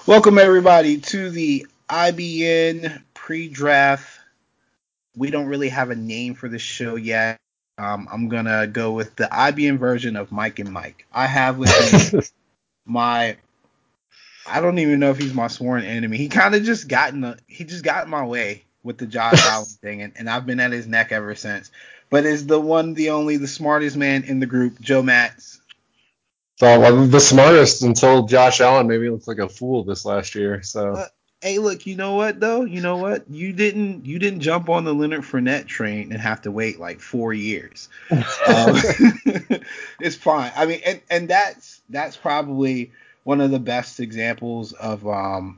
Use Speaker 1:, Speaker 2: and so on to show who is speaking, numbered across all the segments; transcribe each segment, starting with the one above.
Speaker 1: Welcome everybody to the IBN pre-draft. We don't really have a name for the show yet. I'm gonna go with the IBN version of Mike and Mike. I have with me my. I don't even know if he's my sworn enemy. He kind of just got in my way with the Josh Allen thing, and I've been at his neck ever since. But is the one, the only, the smartest man in the group, Joe Matz.
Speaker 2: So I'm the smartest until Josh Allen made me look like a fool this last year. So
Speaker 1: Hey, look, you know what though? You know what? You didn't jump on the Leonard Fournette train and have to wait like 4 years. Um, it's fine. I mean, and that's probably one of the best examples of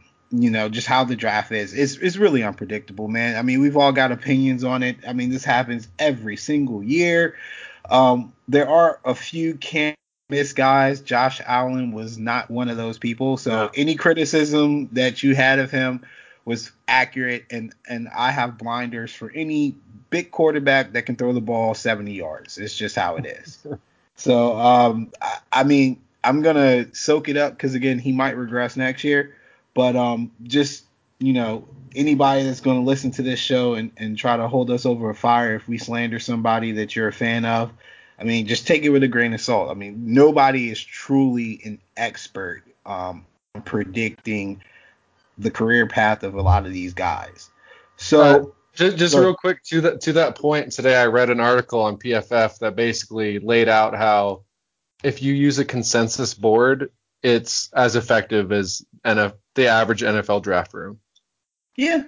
Speaker 1: just how the draft is. It's really unpredictable, man. I mean, we've all got opinions on it. I mean, this happens every single year. There are a few can't miss guys. Josh Allen was not one of those people. So
Speaker 2: no.
Speaker 1: any criticism that you had of him was accurate, and I have blinders for any big quarterback that can throw the ball 70 yards. It's just how it is. So I mean, I'm gonna soak it up because again, he might regress next year. But just anybody that's going to listen to this show and try to hold us over a fire if we slander somebody that you're a fan of, I mean, just take it with a grain of salt. I mean, nobody is truly an expert predicting the career path of a lot of these guys. So
Speaker 2: just real quick to that point, today I read an article on PFF that basically laid out how if you use a consensus board, it's as effective as the average NFL draft room.
Speaker 1: Yeah,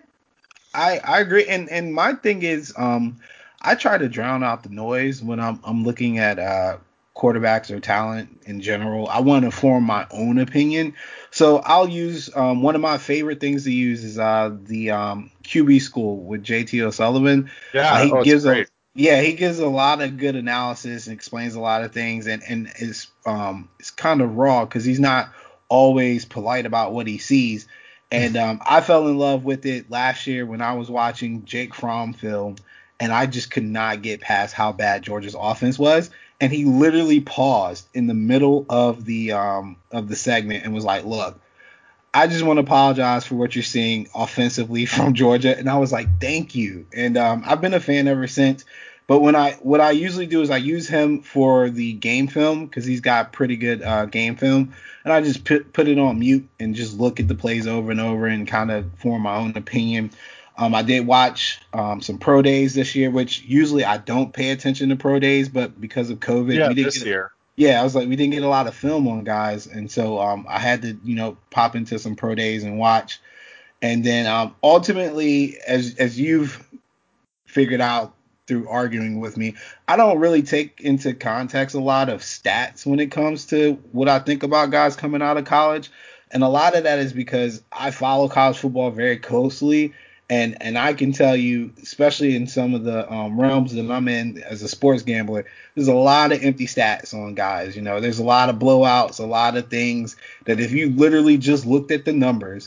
Speaker 1: I agree. And my thing is, I try to drown out the noise when I'm looking at quarterbacks or talent in general. I want to form my own opinion. So I'll use one of my favorite things to use is the QB School with JT O'Sullivan.
Speaker 2: Yeah,
Speaker 1: Gives
Speaker 2: great.
Speaker 1: he gives a lot of good analysis and explains a lot of things, and it's kind of raw because he's not always polite about what he sees. And I fell in love with it last year when I was watching Jake Fromm film, and I just could not get past how bad Georgia's offense was. And he literally paused in the middle of the segment and was like, "Look, I just want to apologize for what you're seeing offensively from Georgia." And I was like, "Thank you." And I've been a fan ever since. But what I usually do is I use him for the game film because he's got pretty good game film, and I just put it on mute and just look at the plays over and over and kind of form my own opinion. I did watch some pro days this year, which usually I don't pay attention to pro days, but because of COVID, we didn't
Speaker 2: this year.
Speaker 1: Yeah, I was like, we didn't get a lot of film on guys, and so I had to pop into some pro days and watch. And then ultimately, as you've figured out through arguing with me, I don't really take into context a lot of stats when it comes to what I think about guys coming out of college. And a lot of that is because I follow college football very closely. And I can tell you, especially in some of the realms that I'm in as a sports gambler, there's a lot of empty stats on guys. There's a lot of blowouts, a lot of things that if you literally just looked at the numbers,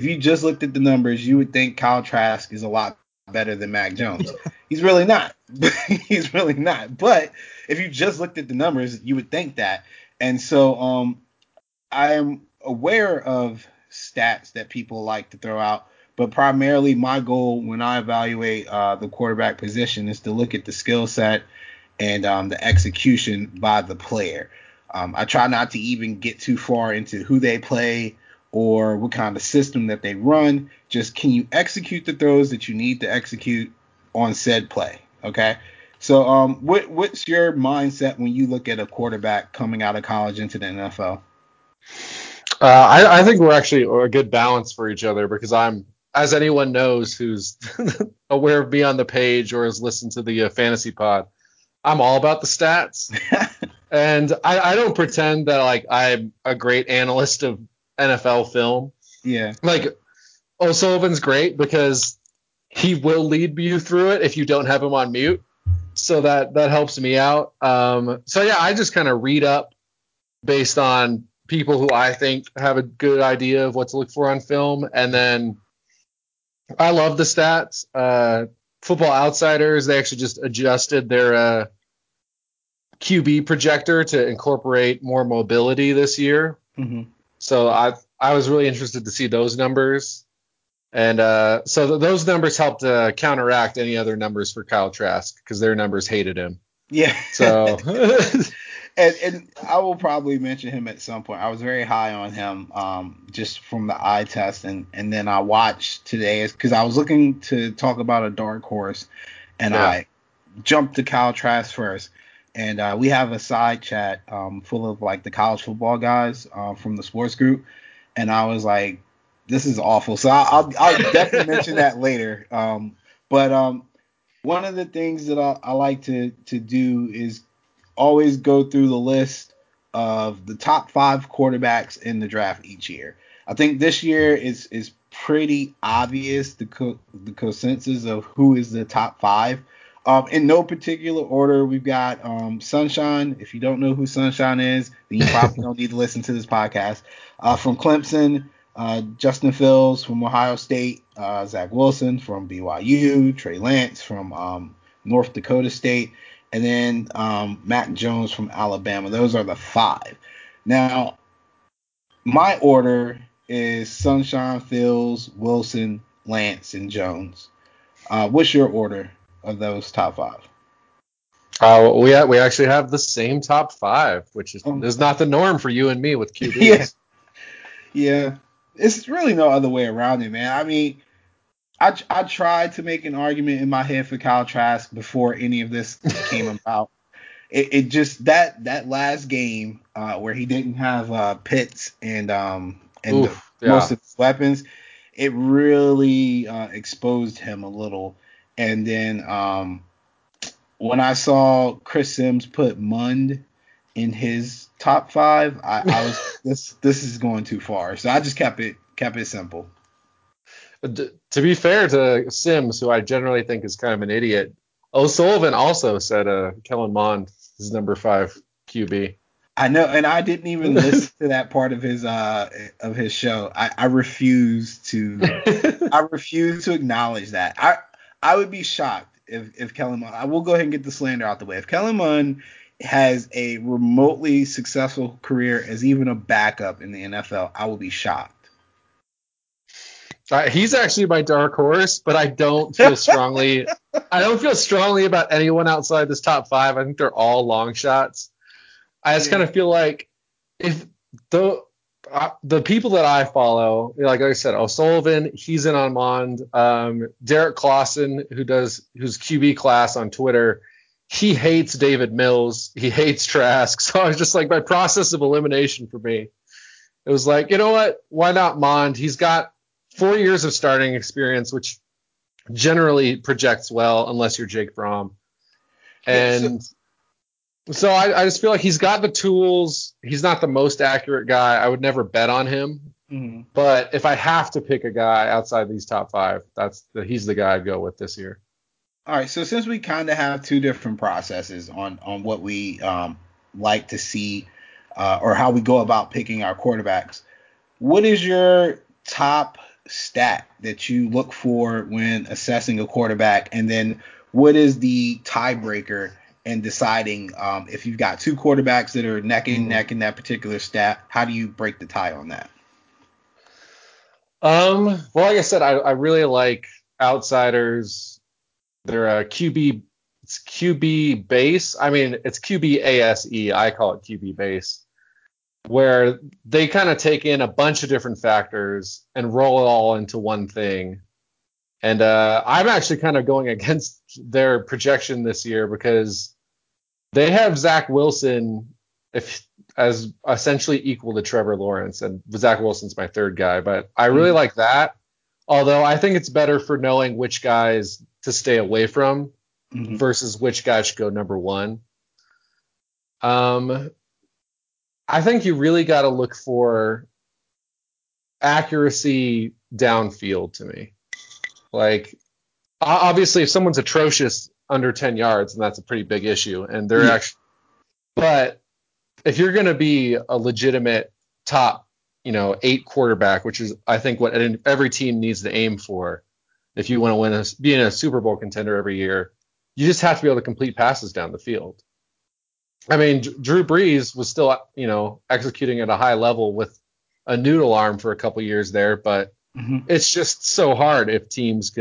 Speaker 1: you would think Kyle Trask is a lot better than Mac Jones. He's really not. He's really not. But if you just looked at the numbers, you would think that. And so I am aware of stats that people like to throw out, but primarily my goal when I evaluate the quarterback position is to look at the skill set and the execution by the player. I try not to even get too far into who they play or what kind of system that they run. Just can you execute the throws that you need to execute on said play? Okay. So what's your mindset when you look at a quarterback coming out of college into the NFL?
Speaker 2: I think we're actually a good balance for each other because as anyone knows who's aware of me on the page or has listened to the fantasy pod, I'm all about the stats. And I don't pretend that like I'm a great analyst of NFL film.
Speaker 1: Yeah.
Speaker 2: Like O'Sullivan's great because he will lead you through it if you don't have him on mute. So that helps me out. So yeah, I just kind of read up based on people who I think have a good idea of what to look for on film. And then I love the stats. Football Outsiders, they actually just adjusted their QB projector to incorporate more mobility this year.
Speaker 1: Mm-hmm.
Speaker 2: So I was really interested to see those numbers. And so those numbers helped counteract any other numbers for Kyle Trask because their numbers hated him.
Speaker 1: Yeah.
Speaker 2: So
Speaker 1: and I will probably mention him at some point. I was very high on him just from the eye test, and then I watched today because I was looking to talk about a dark horse, and I jumped to Kyle Trask first. And we have a side chat full of like the college football guys from the sports group, and I was like, this is awful. So I'll definitely mention that later. But one of the things that I like to do is always go through the list of the top 5 quarterbacks in the draft each year. I think this year is pretty obvious the consensus of who is the top 5. In no particular order, we've got Sunshine. If you don't know who Sunshine is, then you probably don't need to listen to this podcast. From Clemson, Justin Fields from Ohio State, Zach Wilson from BYU, Trey Lance from North Dakota State, and then Mac Jones from Alabama. Those are the 5. Now, my order is Sunshine, Fields, Wilson, Lance, and Jones. What's your order of those top 5?
Speaker 2: We actually have the same top 5, which is not the norm for you and me with QBs.
Speaker 1: Yeah. It's really no other way around it, man. I mean, I tried to make an argument in my head for Kyle Trask before any of this came about. It just that last game where he didn't have Pitts and most of his weapons, it really exposed him a little. And then when I saw Chris Sims put Mund in his top 5, I was this is going too far. So I just kept it simple.
Speaker 2: To be fair to Sims, who I generally think is kind of an idiot, O'Sullivan also said Kellen Mond is number 5 QB.
Speaker 1: I know, and I didn't even listen to that part of his show. I refuse to acknowledge that. I would be shocked if Kellen Mond. I will go ahead and get the slander out the way. If Kellen Mond has a remotely successful career as even a backup in the NFL, I will be shocked.
Speaker 2: He's actually my dark horse, but I don't feel strongly. I don't feel strongly about anyone outside this top 5. I think they're all long shots. I just kind of feel like if the people that I follow, like I said, O'Sullivan, he's in on Mond. Derek Clausen, who's QB class on Twitter, he hates David Mills. He hates Trask. So I was just like, by process of elimination for me, it was like, you know what? Why not Mond? He's got 4 years of starting experience, which generally projects well unless you're Jake Fromm. And so I just feel like he's got the tools. He's not the most accurate guy. I would never bet on him. Mm-hmm. But if I have to pick a guy outside these top 5, he's the guy I'd go with this year.
Speaker 1: All right, so since we kind of have two different processes on what we like to see or how we go about picking our quarterbacks, what is your top stat that you look for when assessing a quarterback, and then what is the tiebreaker in deciding if you've got two quarterbacks that are neck and neck in that particular stat? How do you break the tie on that?
Speaker 2: Well, like I said, I really like outsiders. They're a QB. It's QB base. I mean, it's QB ASE. I call it QB base, where they kind of take in a bunch of different factors and roll it all into one thing. And I'm actually kind of going against their projection this year because they have Zach Wilson as essentially equal to Trevor Lawrence, and Zach Wilson's my 3rd guy, but I really like that. Although I think it's better for knowing which guys to stay away from versus which guys should go number 1. I think you really got to look for accuracy downfield to me. Like, obviously, if someone's atrocious under 10 yards, then that's a pretty big issue. And they're actually, but if you're going to be a legitimate top, 8 quarterback, which is, I think, what every team needs to aim for, if you want to be in a Super Bowl contender every year, you just have to be able to complete passes down the field. I mean, Drew Brees was still, executing at a high level with a noodle arm for a couple years there, but it's just so hard if teams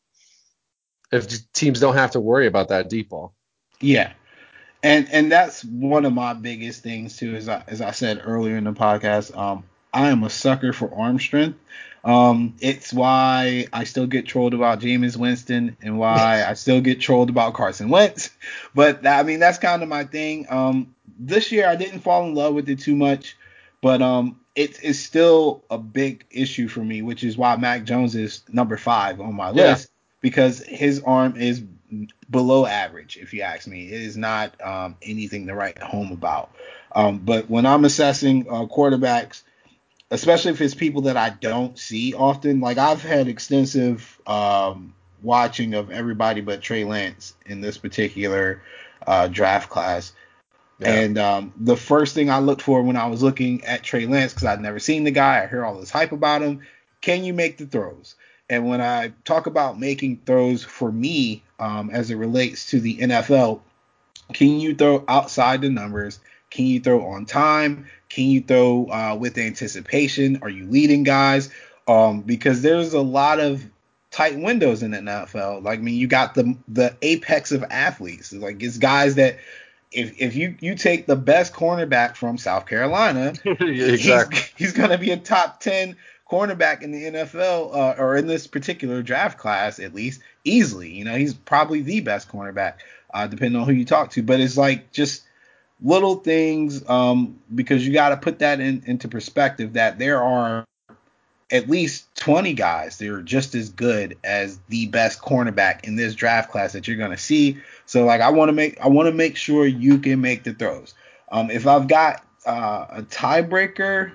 Speaker 2: don't have to worry about that deep ball.
Speaker 1: Yeah. And that's one of my biggest things too, as I said earlier in the podcast. I am a sucker for arm strength. It's why I still get trolled about Jameis Winston and why I still get trolled about Carson Wentz. But I mean, that's kind of my thing. This year I didn't fall in love with it too much, but it's still a big issue for me, which is why Mac Jones is number 5 on my list, because his arm is below average, if you ask me. It is not anything to write home about. But when I'm assessing quarterbacks, especially if it's people that I don't see often, like I've had extensive watching of everybody but Trey Lance in this particular draft class. Yeah. And the first thing I looked for when I was looking at Trey Lance, because I'd never seen the guy, I hear all this hype about him, can you make the throws? And when I talk about making throws for me, as it relates to the NFL, can you throw outside the numbers? Can you throw on time? Can you throw with anticipation? Are you leading guys? Because there's a lot of tight windows in the NFL. Like, I mean, you got the apex of athletes. Like, it's guys that if you take the best cornerback from South Carolina, exactly, he's going to be a top 10 cornerback in the NFL, or in this particular draft class, at least, easily. You know, he's probably the best cornerback, depending on who you talk to. But it's like just little things, because you got to put that into perspective, that there are at least 20 guys that are just as good as the best cornerback in this draft class that you're going to see. So like, I want to make sure you can make the throws. If I've got a tiebreaker,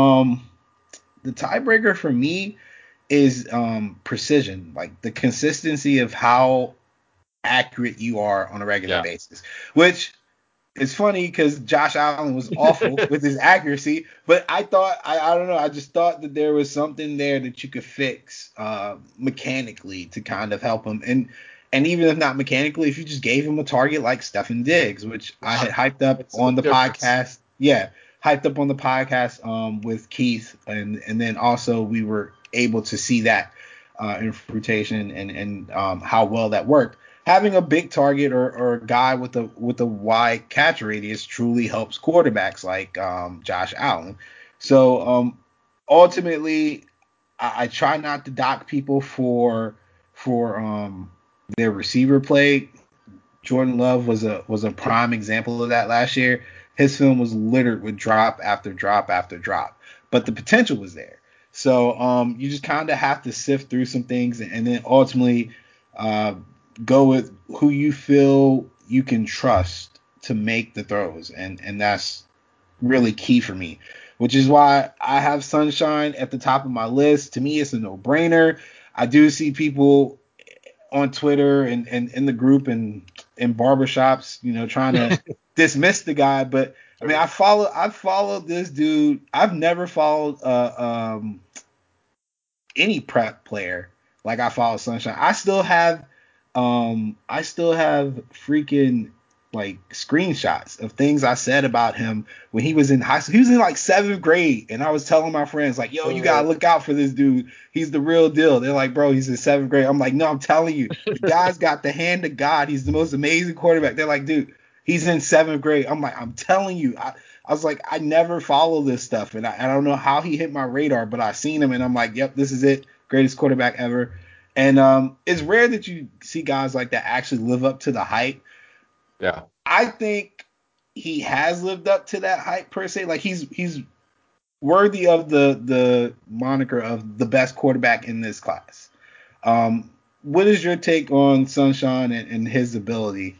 Speaker 1: the tiebreaker for me is precision, like the consistency of how accurate you are on a regular basis, which it's funny because Josh Allen was awful with his accuracy, but I thought, I don't know, I just thought that there was something there that you could fix mechanically to kind of help him. And even if not mechanically, if you just gave him a target like Stefon Diggs, which I had hyped up on the podcast. Yeah, hyped up on the podcast with Keith, and then also we were able to see that in fruition and how well that worked. Having a big target or a guy with a wide catch radius truly helps quarterbacks like Josh Allen. So ultimately, I try not to dock people for their receiver play. Jordan Love was a prime example of that last year. His film was littered with drop after drop after drop, but the potential was there. So you just kind of have to sift through some things, and then ultimately go with who you feel you can trust to make the throws, and that's really key for me, which is why I have Sunshine at the top of my list. To me, it's a no-brainer. I do see people on Twitter and in the group and in barbershops, you know, trying to dismiss the guy, but I mean, I've followed this dude. I've never followed any prep player like I follow Sunshine. I still have freaking like screenshots of things I said about him when he was in high school. He was in like 7th grade, and I was telling my friends like, yo, you gotta look out for this dude. He's the real deal. They're like, bro, he's in 7th grade. I'm like, no, I'm telling you, the guy's got the hand of God. He's the most amazing quarterback. They're like, dude, he's in 7th grade. I'm like, I'm telling you. I was like, I never follow this stuff, and I don't know how he hit my radar, but I seen him, and I'm like, yep, this is it. Greatest quarterback ever. And it's rare that you see guys like that actually live up to the hype.
Speaker 2: Yeah.
Speaker 1: I think he has lived up to that hype per se. Like he's worthy of the moniker of the best quarterback in this class. What is your take on Sunshine and his ability?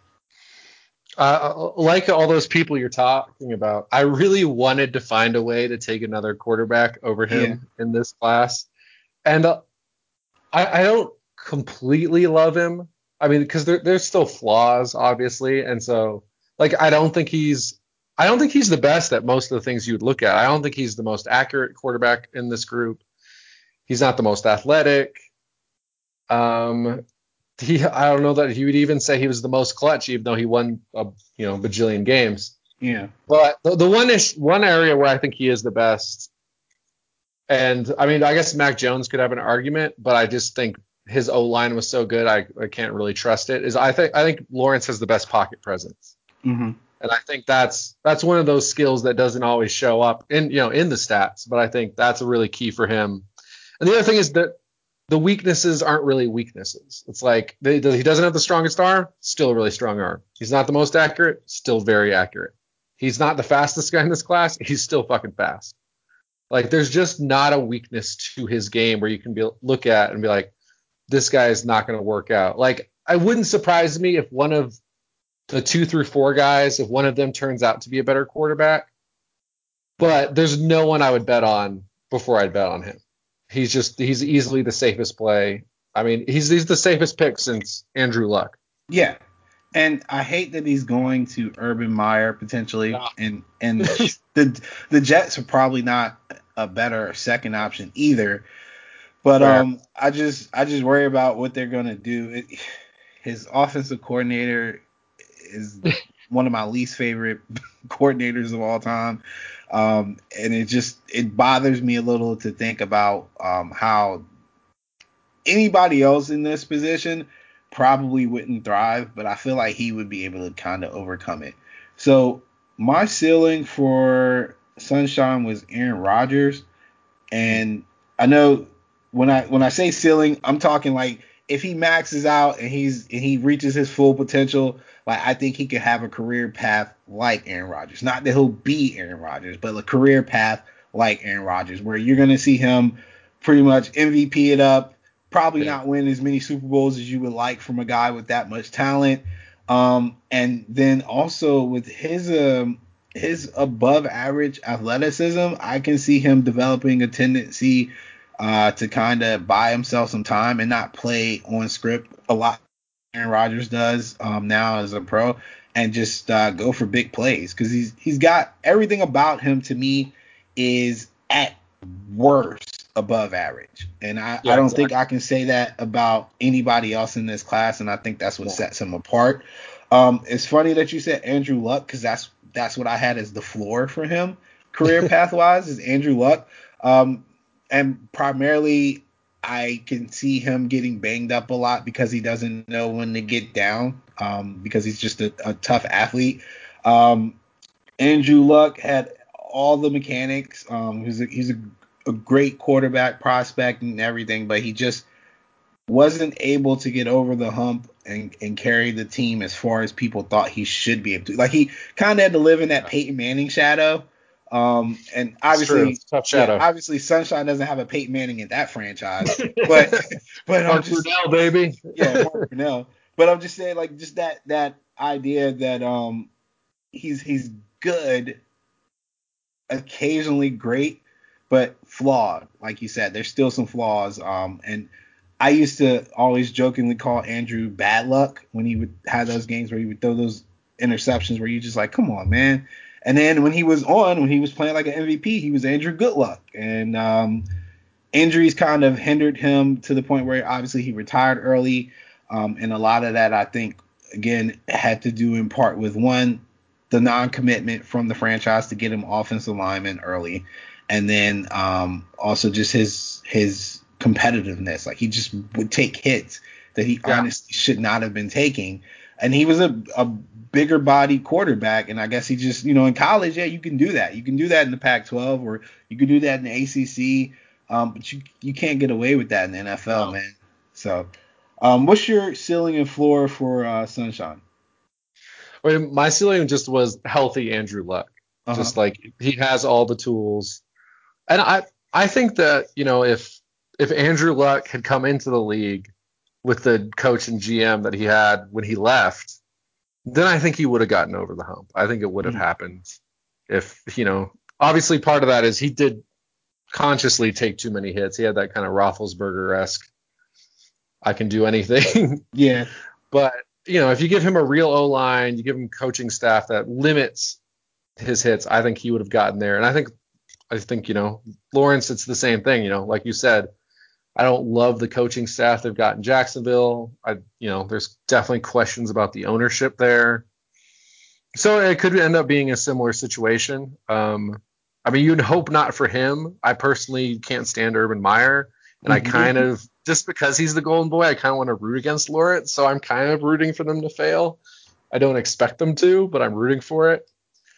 Speaker 2: Like all those people you're talking about, I really wanted to find a way to take another quarterback over him in this class. And I don't completely love him. I mean, because there's still flaws, obviously. And so, like, I don't think he's the best at most of the things you'd look at. I don't think he's the most accurate quarterback in this group. He's not the most athletic. I don't know that he would even say he was the most clutch, even though he won a bajillion games.
Speaker 1: Yeah.
Speaker 2: But the one area where I think he is the best And I mean, I guess Mac Jones could have an argument, but I just think his O line was so good, I can't really trust it. I think Lawrence has the best pocket presence,
Speaker 1: Mm-hmm.
Speaker 2: and I think that's one of those skills that doesn't always show up in the stats, but I think that's a really key for him. And the other thing is that the weaknesses aren't really weaknesses. It's like he doesn't have the strongest arm, still a really strong arm. He's not the most accurate, still very accurate. He's not the fastest guy in this class, he's still fucking fast. Like there's just not a weakness to his game where you can look at and be like, this guy is not going to work out. Like I wouldn't surprise me if one of the 2 through 4 guys, if one of them turns out to be a better quarterback, but there's no one I would bet on before I'd bet on him. He's easily the safest play. I mean, he's the safest pick since Andrew Luck.
Speaker 1: Yeah. And I hate that he's going to Urban Meyer potentially, and the Jets are probably not a better second option either. But I just worry about what they're gonna do. His offensive coordinator is one of my least favorite coordinators of all time, and it bothers me a little to think about how anybody else in this position probably wouldn't thrive, but I feel like he would be able to kind of overcome it. So my ceiling for Sunshine was Aaron Rodgers, and I know when I say ceiling, I'm talking like if he maxes out and he reaches his full potential, like I think he could have a career path like Aaron Rodgers. Not that he'll be Aaron Rodgers, but a career path like Aaron Rodgers, where you're gonna see him pretty much MVP it up. Probably not win as many Super Bowls as you would like from a guy with that much talent. And then also with his above average athleticism, I can see him developing a tendency to kind of buy himself some time and not play on script a lot. Aaron Rodgers does now as a pro, and just go for big plays because he's got everything about him to me is at worst above average, and I don't think I can say that about anybody else in this class, and I think that's what sets him apart. It's funny that you said Andrew Luck because that's what I had as the floor for him career path wise is Andrew Luck, and primarily I can see him getting banged up a lot because he doesn't know when to get down, because he's just a tough athlete. Andrew Luck had all the mechanics. He's a great quarterback prospect and everything, but he just wasn't able to get over the hump and carry the team as far as people thought he should be able to. Like he kind of had to live in that Peyton Manning shadow. And obviously,
Speaker 2: tough shadow.
Speaker 1: Obviously, Sunshine doesn't have a Peyton Manning in that franchise, but
Speaker 2: Mark Brunell, baby.
Speaker 1: Yeah, Mark Brunell. But I'm just saying, like, just that idea that he's good, occasionally great, but flawed. Like you said, there's still some flaws. And I used to always jokingly call Andrew bad luck when he would have those games where he would throw those interceptions where you just like, come on, man. And then when he was playing like an MVP, he was Andrew Goodluck. And injuries kind of hindered him to the point where obviously he retired early. And a lot of that, I think, again, had to do in part with one, the non-commitment from the franchise to get him offensive lineman early. And then also just his competitiveness. Like he just would take hits that he honestly should not have been taking. And he was a bigger body quarterback. And I guess he just, in college, you can do that. You can do that in the Pac-12 or you can do that in the ACC. But you can't get away with that in the NFL, man. So what's your ceiling and floor for Sunshine?
Speaker 2: I mean, my ceiling just was healthy Andrew Luck. Just like he has all the tools. And I think that, if Andrew Luck had come into the league with the coach and GM that he had when he left, then I think he would have gotten over the hump. I think it would have happened if, obviously part of that is he did consciously take too many hits. He had that kind of Roethlisberger-esque, I can do anything.
Speaker 1: Yeah.
Speaker 2: But, if you give him a real O-line, you give him coaching staff that limits his hits, I think he would have gotten there. And I think, Lawrence, it's the same thing, like you said, I don't love the coaching staff they've got in Jacksonville. There's definitely questions about the ownership there. So it could end up being a similar situation. I mean, you'd hope not for him. I personally can't stand Urban Meyer, and I kind of, just because he's the golden boy, I kind of want to root against Lawrence, so I'm kind of rooting for them to fail. I don't expect them to, but I'm rooting for it.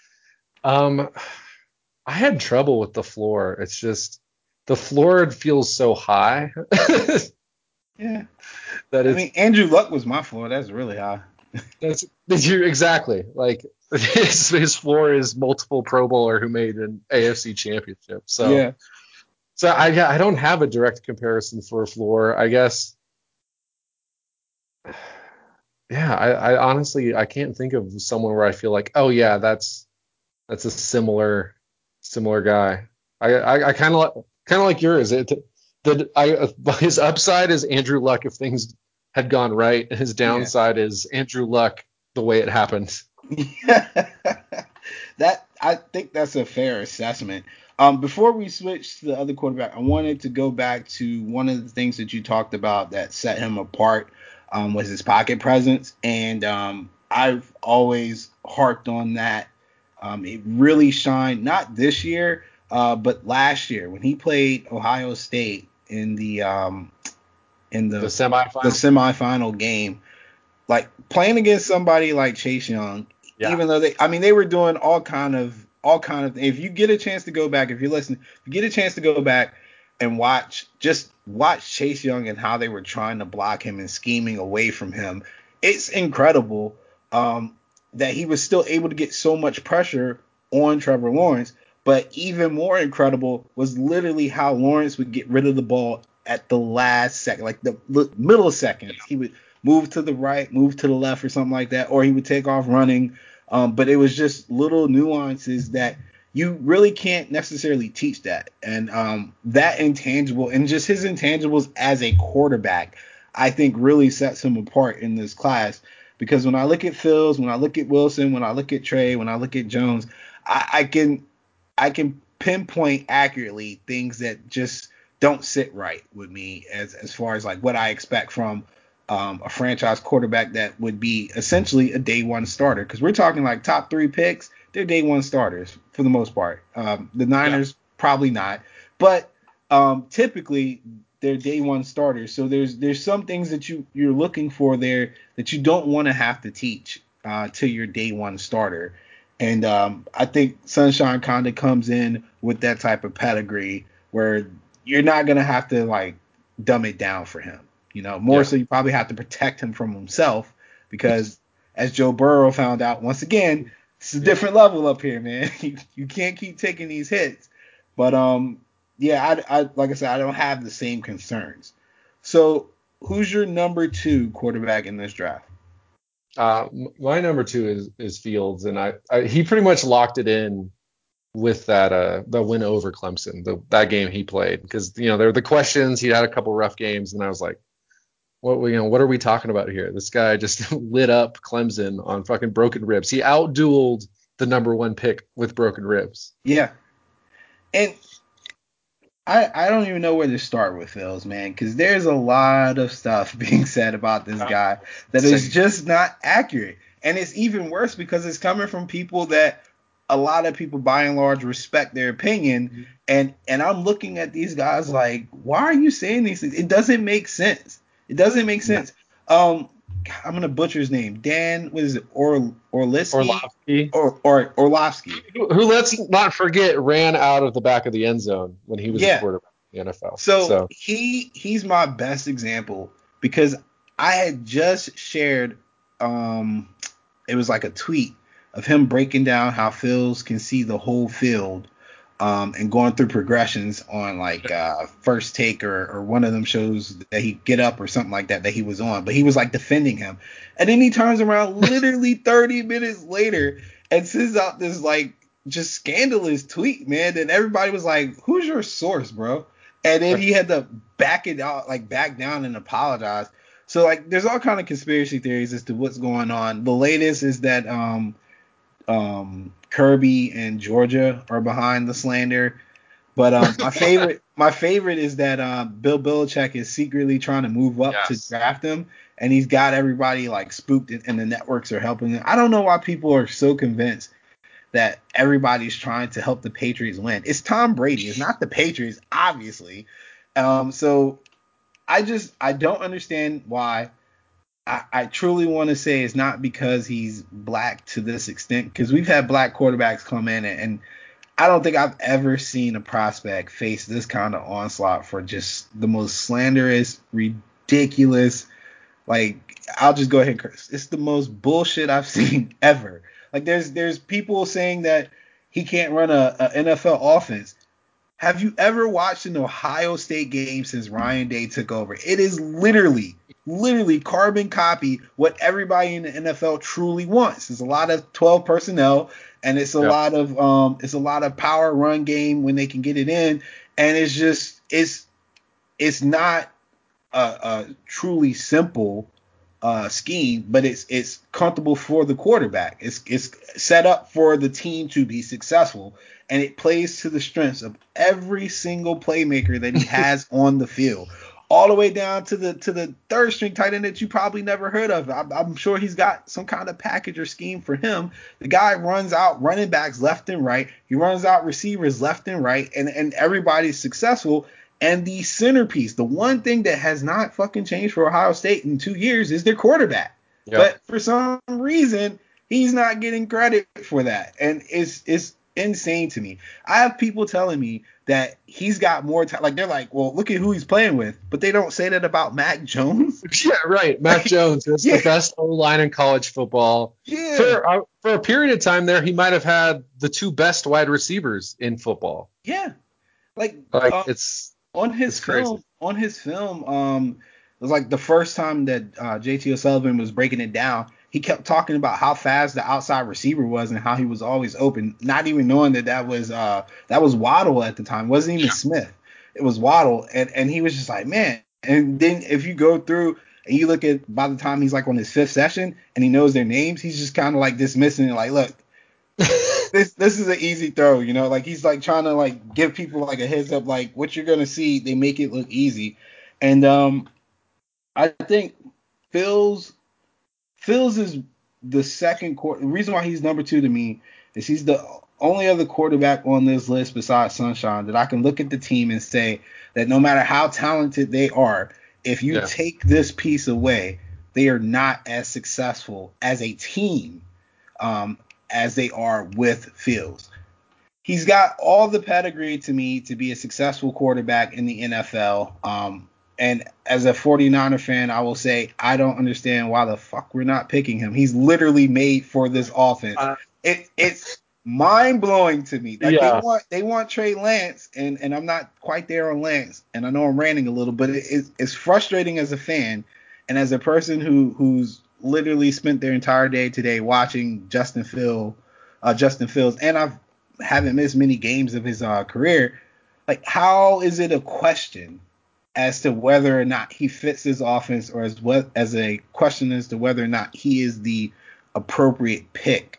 Speaker 2: I had trouble with the floor. It's just the floor feels so high.
Speaker 1: Yeah.
Speaker 2: That
Speaker 1: I
Speaker 2: it's
Speaker 1: mean, Andrew Luck was my floor. That's really high.
Speaker 2: that's you're exactly like his floor is multiple Pro Bowler who made an AFC championship. So
Speaker 1: Yeah.
Speaker 2: I don't have a direct comparison for a floor. I guess yeah, I honestly I can't think of someone where I feel like, oh yeah, that's a similar guy. I kind of like yours. His upside is Andrew Luck if things had gone right, and his
Speaker 1: Yeah.
Speaker 2: downside is Andrew Luck the way it happened.
Speaker 1: That I think that's a fair assessment. Before we switch to the other quarterback, I wanted to go back to one of the things that you talked about that set him apart was his pocket presence, and I've always harped on that. It really shined not this year, but last year when he played Ohio State in
Speaker 2: The
Speaker 1: the
Speaker 2: semifinal.
Speaker 1: semifinal game, like playing against somebody like Chase Young,
Speaker 2: Yeah.
Speaker 1: even though they were doing all kind of if you get a chance to go back, if you listen, if you get a chance to go back and just watch Chase Young and how they were trying to block him and scheming away from him, it's incredible that he was still able to get so much pressure on Trevor Lawrence. But even more incredible was literally how Lawrence would get rid of the ball at the last second, like the middle seconds. He would move to the right, move to the left, or something like that, or he would take off running. But it was just little nuances that you really can't necessarily teach that. And that intangible and just his intangibles as a quarterback, I think really sets him apart in this class. Because when I look at Fields, when I look at Wilson, when I look at Trey, when I look at Jones, I can pinpoint accurately things that just don't sit right with me as far as like what I expect from a franchise quarterback that would be essentially a day one starter. Because we're talking like top 3 picks, they're day one starters for the most part. The Niners probably not, but typically they're day one starters. So there's some things that you're looking for there that you don't want to have to teach to your day one starter. And I think Sunshine kind of comes in with that type of pedigree where you're not gonna have to like dumb it down for him. More
Speaker 2: Yeah.
Speaker 1: so you probably have to protect him from himself because as Joe Burrow found out once again, it's a different level up here, man. You can't keep taking these hits. But yeah, I like I said, I don't have the same concerns. So who's your number 2 quarterback in this draft?
Speaker 2: My number 2 is Fields, and he pretty much locked it in with that the win over Clemson, that game he played, because there were the questions. He had a couple rough games, and I was like, what are we talking about here? This guy just lit up Clemson on fucking broken ribs. He outdueled the number 1 pick with broken ribs.
Speaker 1: Yeah, and I don't even know where to start with Phil's, man, because there's a lot of stuff being said about this guy that is just not accurate. And it's even worse because it's coming from people that a lot of people by and large respect their opinion. And I'm looking at these guys like, why are you saying these things? It doesn't make sense. It doesn't make sense. I'm gonna butcher his name. Dan, what is it? Orlovsky?
Speaker 2: Orlovsky,
Speaker 1: Or Orlovsky.
Speaker 2: who let's not forget ran out of the back of the end zone when he was a
Speaker 1: Yeah.
Speaker 2: quarterback in the NFL.
Speaker 1: So he's my best example because I had just shared it was like a tweet of him breaking down how Fields can see the whole field and going through progressions on like First Take or one of them shows that he Get Up or something like that he was on, but he was like defending him, and then he turns around literally 30 minutes later and sends out this like just scandalous tweet, man, and everybody was like, who's your source, bro? And then he had to back it out, like back down and apologize. So like there's all kind of conspiracy theories as to what's going on. The latest is that Kirby and Georgia are behind the slander. But my favorite is that Bill Belichick is secretly trying to move up to draft him, and he's got everybody like spooked, and the networks are helping him. I don't know why people are so convinced that everybody's trying to help the Patriots win. It's Tom Brady. It's not the Patriots, obviously. So I don't understand why. I truly want to say it's not because he's black to this extent, because we've had black quarterbacks come in, and I don't think I've ever seen a prospect face this kind of onslaught for just the most slanderous, ridiculous. Like, I'll just go ahead and curse. It's the most bullshit I've seen ever. Like, there's people saying that he can't run a NFL offense. Have you ever watched an Ohio State game since Ryan Day took over? It is literally carbon copy what everybody in the NFL truly wants. There's a lot of 12 personnel, and it's a lot of power run game when they can get it in, and it's not a truly simple scheme, but it's comfortable for the quarterback. It's set up for the team to be successful, and it plays to the strengths of every single playmaker that he has on the field, all the way down to the third string tight end that you probably never heard of. I'm sure he's got some kind of package or scheme for him. The guy runs out running backs left and right. He runs out receivers left and right, and everybody's successful. And the centerpiece, the one thing that has not fucking changed for Ohio State in 2 years, is their quarterback. Yep. But for some reason, he's not getting credit for that. And it's insane to me. I have people telling me that he's got more time. Like, they're like, well, look at who he's playing with. But they don't say that about Mac Jones.
Speaker 2: Yeah, right. Mac Jones is the best O-line in college football. Yeah. For a period of time there, he might have had the two best wide receivers in football.
Speaker 1: Yeah. Like
Speaker 2: it's
Speaker 1: on his film, it was like the first time that JT O'Sullivan was breaking it down. He kept talking about how fast the outside receiver was and how he was always open, not even knowing that was Waddle at the time. It wasn't even Smith. It was Waddle, and he was just like, man. And then if you go through and you look at, by the time he's like on his fifth session and he knows their names, he's just kind of like dismissing it, like, look. This is an easy throw, you know, like he's like trying to like give people like a heads up, like what you're gonna see, they make it look easy. And I think Fields is the second the reason why he's number 2 to me is he's the only other quarterback on this list besides Sunshine that I can look at the team and say that no matter how talented they are, if you take this piece away, they are not as successful as a team as they are with Fields. He's got all the pedigree to me to be a successful quarterback in the NFL. And as a 49er fan, I will say I don't understand why the fuck we're not picking him. He's literally made for this offense. It's mind-blowing to me. Like they want Trey Lance, and I'm not quite there on Lance, and I know I'm ranting a little, but it's frustrating as a fan and as a person who's literally spent their entire day today watching Justin Fields, and I haven't missed many games of his career. Like, how is it a question as to whether or not he fits this offense, or as a question as to whether or not he is the appropriate pick?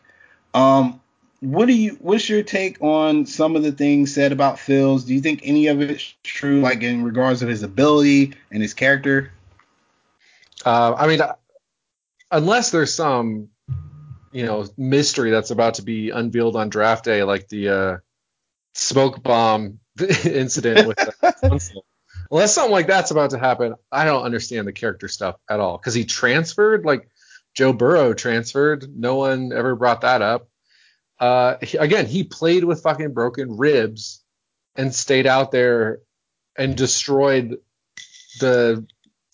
Speaker 1: What's your take on some of the things said about Fields? Do you think any of it's true, like in regards of his ability and his character?
Speaker 2: I mean, unless there's some, mystery that's about to be unveiled on draft day, like the smoke bomb incident with the console. Unless something like that's about to happen, I don't understand the character stuff at all. Because he transferred, like Joe Burrow transferred. No one ever brought that up. He played with fucking broken ribs and stayed out there and destroyed the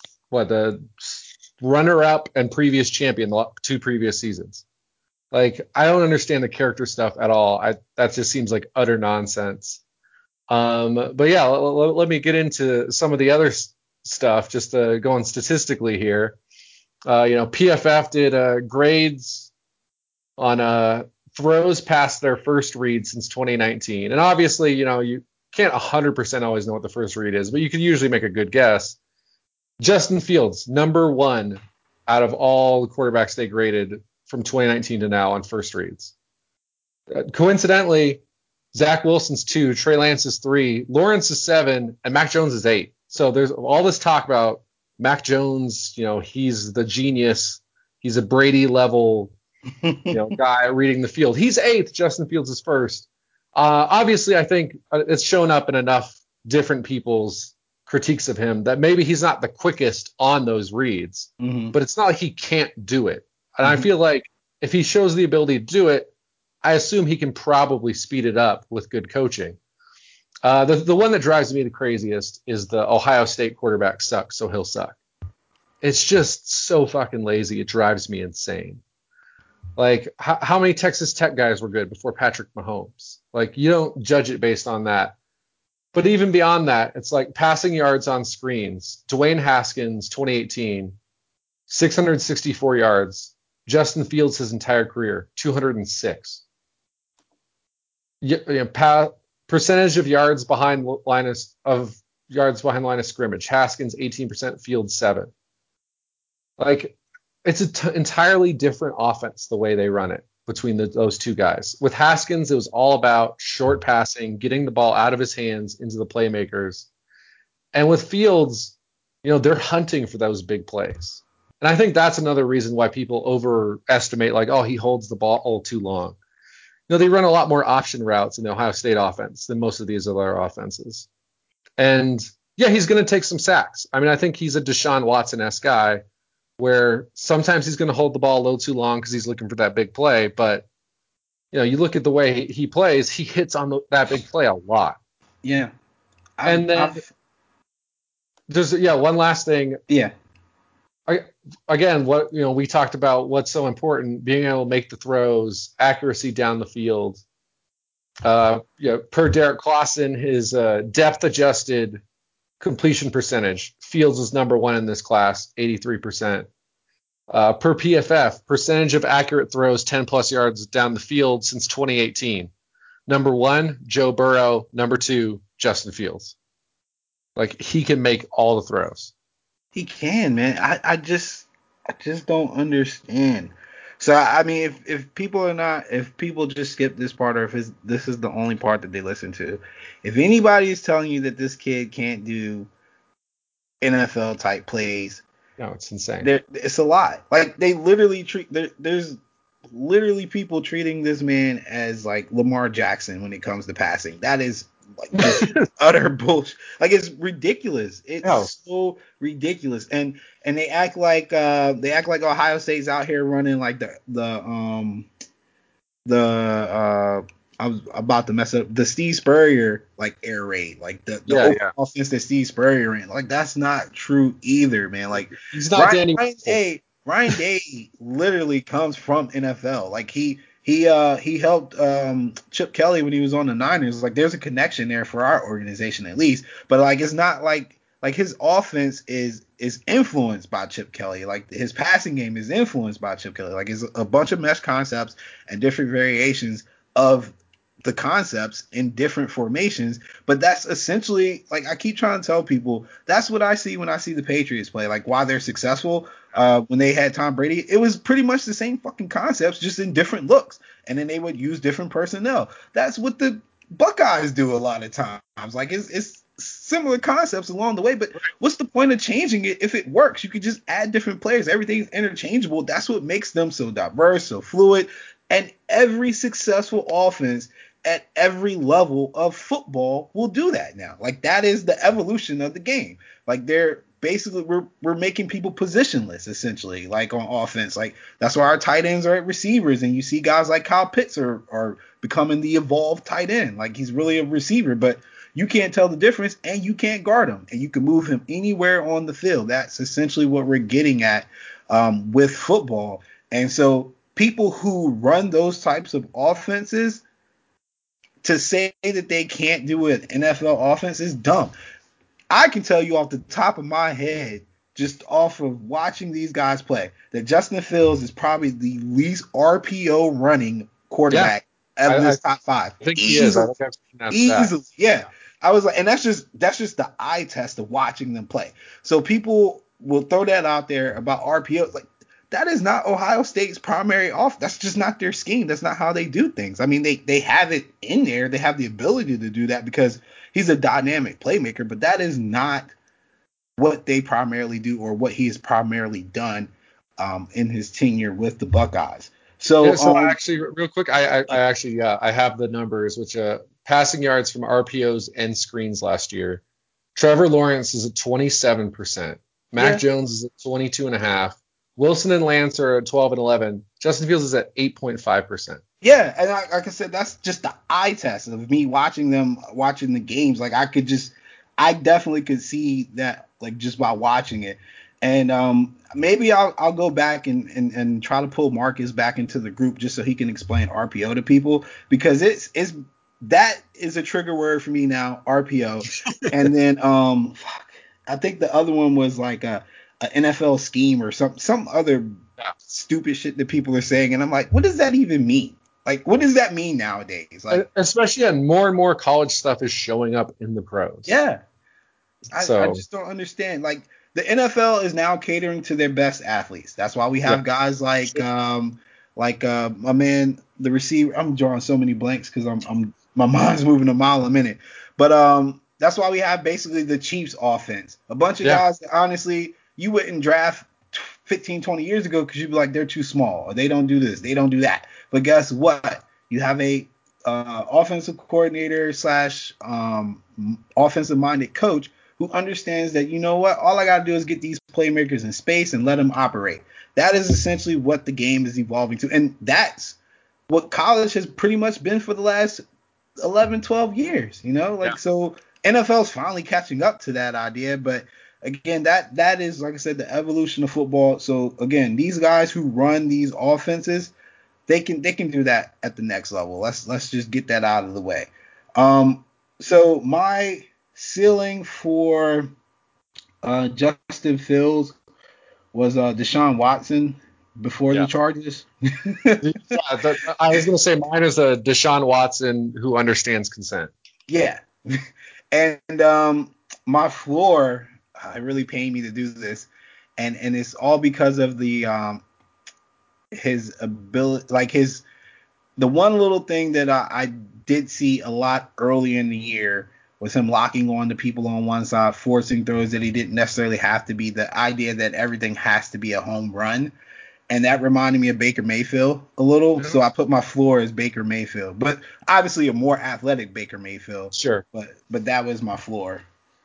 Speaker 2: runner-up and previous champion the 2 previous seasons. Like, I don't understand the character stuff at all. That just seems like utter nonsense. But yeah, let me get into some of the other stuff, just going statistically here. PFF did grades on throws past their first read since 2019. And obviously, you can't 100% always know what the first read is, but you can usually make a good guess. Justin Fields, number 1 out of all the quarterbacks they graded from 2019 to now on first reads. Coincidentally, Zach Wilson's 2, Trey Lance is 3, Lawrence is 7, and Mac Jones is 8. So there's all this talk about Mac Jones, he's the genius. He's a Brady level guy reading the field. He's eighth. Justin Fields is first. Obviously, I think it's shown up in enough different people's critiques of him that maybe he's not the quickest on those reads, but it's not like he can't do it. And I feel like if he shows the ability to do it, I assume he can probably speed it up with good coaching. The one that drives me the craziest is the Ohio State quarterback sucks, so he'll suck. It's just so fucking lazy. It drives me insane. Like, how many Texas Tech guys were good before Patrick Mahomes? Like, you don't judge it based on that. But even beyond that, it's like passing yards on screens. Dwayne Haskins, 2018, 664 yards. Justin Fields, his entire career, 206. Percentage of yards behind line of scrimmage. Haskins 18%, Fields 7. Like, it's an entirely different offense the way they run it between those two guys. With Haskins, it was all about short passing, getting the ball out of his hands into the playmakers. And with Fields, they're hunting for those big plays. And I think that's another reason why people overestimate, like, oh, he holds the ball all too long. They run a lot more option routes in the Ohio State offense than most of these other offenses. And yeah, he's going to take some sacks. I mean, I think he's a Deshaun Watson-esque guy where sometimes he's going to hold the ball a little too long because he's looking for that big play. But, you look at the way he plays, he hits on that big play a lot.
Speaker 1: Yeah.
Speaker 2: There's one last thing.
Speaker 1: Yeah.
Speaker 2: Again, what we talked about what's so important, being able to make the throws, accuracy down the field. Per Derek Clausen, his depth adjusted completion percentage, Fields was number one in this class, 83%. Per PFF, percentage of accurate throws 10 plus yards down the field since 2018. Number one, Joe Burrow. Number two, Justin Fields. Like, he can make all the throws.
Speaker 1: He can, man. I just don't understand. So I mean, if people just skip this part, or if this is the only part that they listen to, if anybody is telling you that this kid can't do NFL type plays,
Speaker 2: no, it's insane.
Speaker 1: It's a lie. Like, they literally there's literally people treating this man as like Lamar Jackson when it comes to passing. That is like just utter bullshit. Like, it's ridiculous. It's so ridiculous. And they act like Ohio State's out here running like I was about to mess up the Steve Spurrier like air raid, like the offense that Steve Spurrier ran. Like, that's not true either, man. Like,
Speaker 2: he's not
Speaker 1: Ryan Day literally comes from NFL. Like, he helped Chip Kelly when he was on the Niners. Like, there's a connection there for our organization at least. But like, it's not like his offense is influenced by Chip Kelly. Like, his passing game is influenced by Chip Kelly. Like, it's a bunch of mesh concepts and different variations of the concepts in different formations. But that's essentially, like, I keep trying to tell people, that's what I see when I see the Patriots play. Like, why they're successful. When they had Tom Brady, it was pretty much the same fucking concepts, just in different looks. And then they would use different personnel. That's what the Buckeyes do a lot of times. Like, it's similar concepts along the way, but what's the point of changing it if it works? You could just add different players. Everything's interchangeable. That's what makes them so diverse, so fluid. And every successful offense at every level of football will do that now. Like, that is the evolution of the game. Like, they're basically, we're making people positionless, essentially, like, on offense. Like, that's why our tight ends are at receivers, and you see guys like Kyle Pitts are becoming the evolved tight end. Like, he's really a receiver, but you can't tell the difference, and you can't guard him, and you can move him anywhere on the field. That's essentially what we're getting at with football. And so people who run those types of offenses, to say that they can't do an NFL offense is dumb. I can tell you off the top of my head, just off of watching these guys play, that Justin Fields is probably the least RPO running quarterback of this top five.
Speaker 2: I think he is. I think
Speaker 1: easily. Yeah. I was like, and that's just the eye test of watching them play. So people will throw that out there about RPO. Like, that is not Ohio State's primary off. That's just not their scheme. That's not how they do things. I mean, they have it in there. They have the ability to do that because he's a dynamic playmaker, but that is not what they primarily do or what he has primarily done in his tenure with the Buckeyes.
Speaker 2: Yeah,
Speaker 1: So
Speaker 2: so actually, real quick, I actually, yeah, I have the numbers, which passing yards from RPOs and screens last year. Trevor Lawrence is at 27%. Mac
Speaker 1: yeah,
Speaker 2: Jones is at 22.5. Wilson and Lance are at 12 and 11. Justin Fields is at 8.5%.
Speaker 1: yeah, and like I said, that's just the eye test of me watching the games. Like I definitely could see that, like just by watching it. And maybe I'll go back and try to pull Marcus back into the group just so he can explain RPO to people, because it's that is a trigger word for me now, RPO. And then I think the other one was like a NFL scheme or some other
Speaker 2: Yeah.
Speaker 1: stupid shit that people are saying, and I'm like, what does that even mean? Like, what does that mean nowadays? Like,
Speaker 2: Especially, and more and more college stuff is showing up in the pros.
Speaker 1: yeah, I
Speaker 2: So,
Speaker 1: just don't understand. Like, the NFL is now catering to their best athletes. That's why we
Speaker 2: yeah.
Speaker 1: have guys like my man, the receiver. I'm drawing so many blanks because I'm my mind's moving a mile a minute. But that's why we have basically the Chiefs offense. A bunch of
Speaker 2: Yeah.
Speaker 1: guys that honestly you wouldn't draft 15, 20 years ago because you'd be like, they're too small, or they don't do this, they don't do that. But guess what? You have a offensive coordinator slash offensive minded coach who understands that, you know what, all I got to do is get these playmakers in space and let them operate. That is essentially what the game is evolving to. And that's what college has pretty much been for the last 11, 12 years,
Speaker 2: Yeah.
Speaker 1: like, so NFL's finally catching up to that idea. But again, that is, like I said, the evolution of football. So again, these guys who run these offenses, they can do that at the next level. Let's just get that out of the way. So my ceiling for Justin Fields was Deshaun Watson before the
Speaker 2: Yeah.
Speaker 1: Chargers.
Speaker 2: Yeah, I was gonna say mine is a Deshaun Watson who understands consent.
Speaker 1: Yeah. And my floor, it really pained me to do this, and it's all because of the his ability, like the one little thing that I did see a lot early in the year was him locking on to people on one side, forcing throws that he didn't necessarily have to be. The idea that everything has to be a home run. And that reminded me of Baker Mayfield a little.
Speaker 2: Mhm.
Speaker 1: So I put my floor as Baker Mayfield, but obviously a more athletic Baker Mayfield.
Speaker 2: Sure.
Speaker 1: But that was my floor.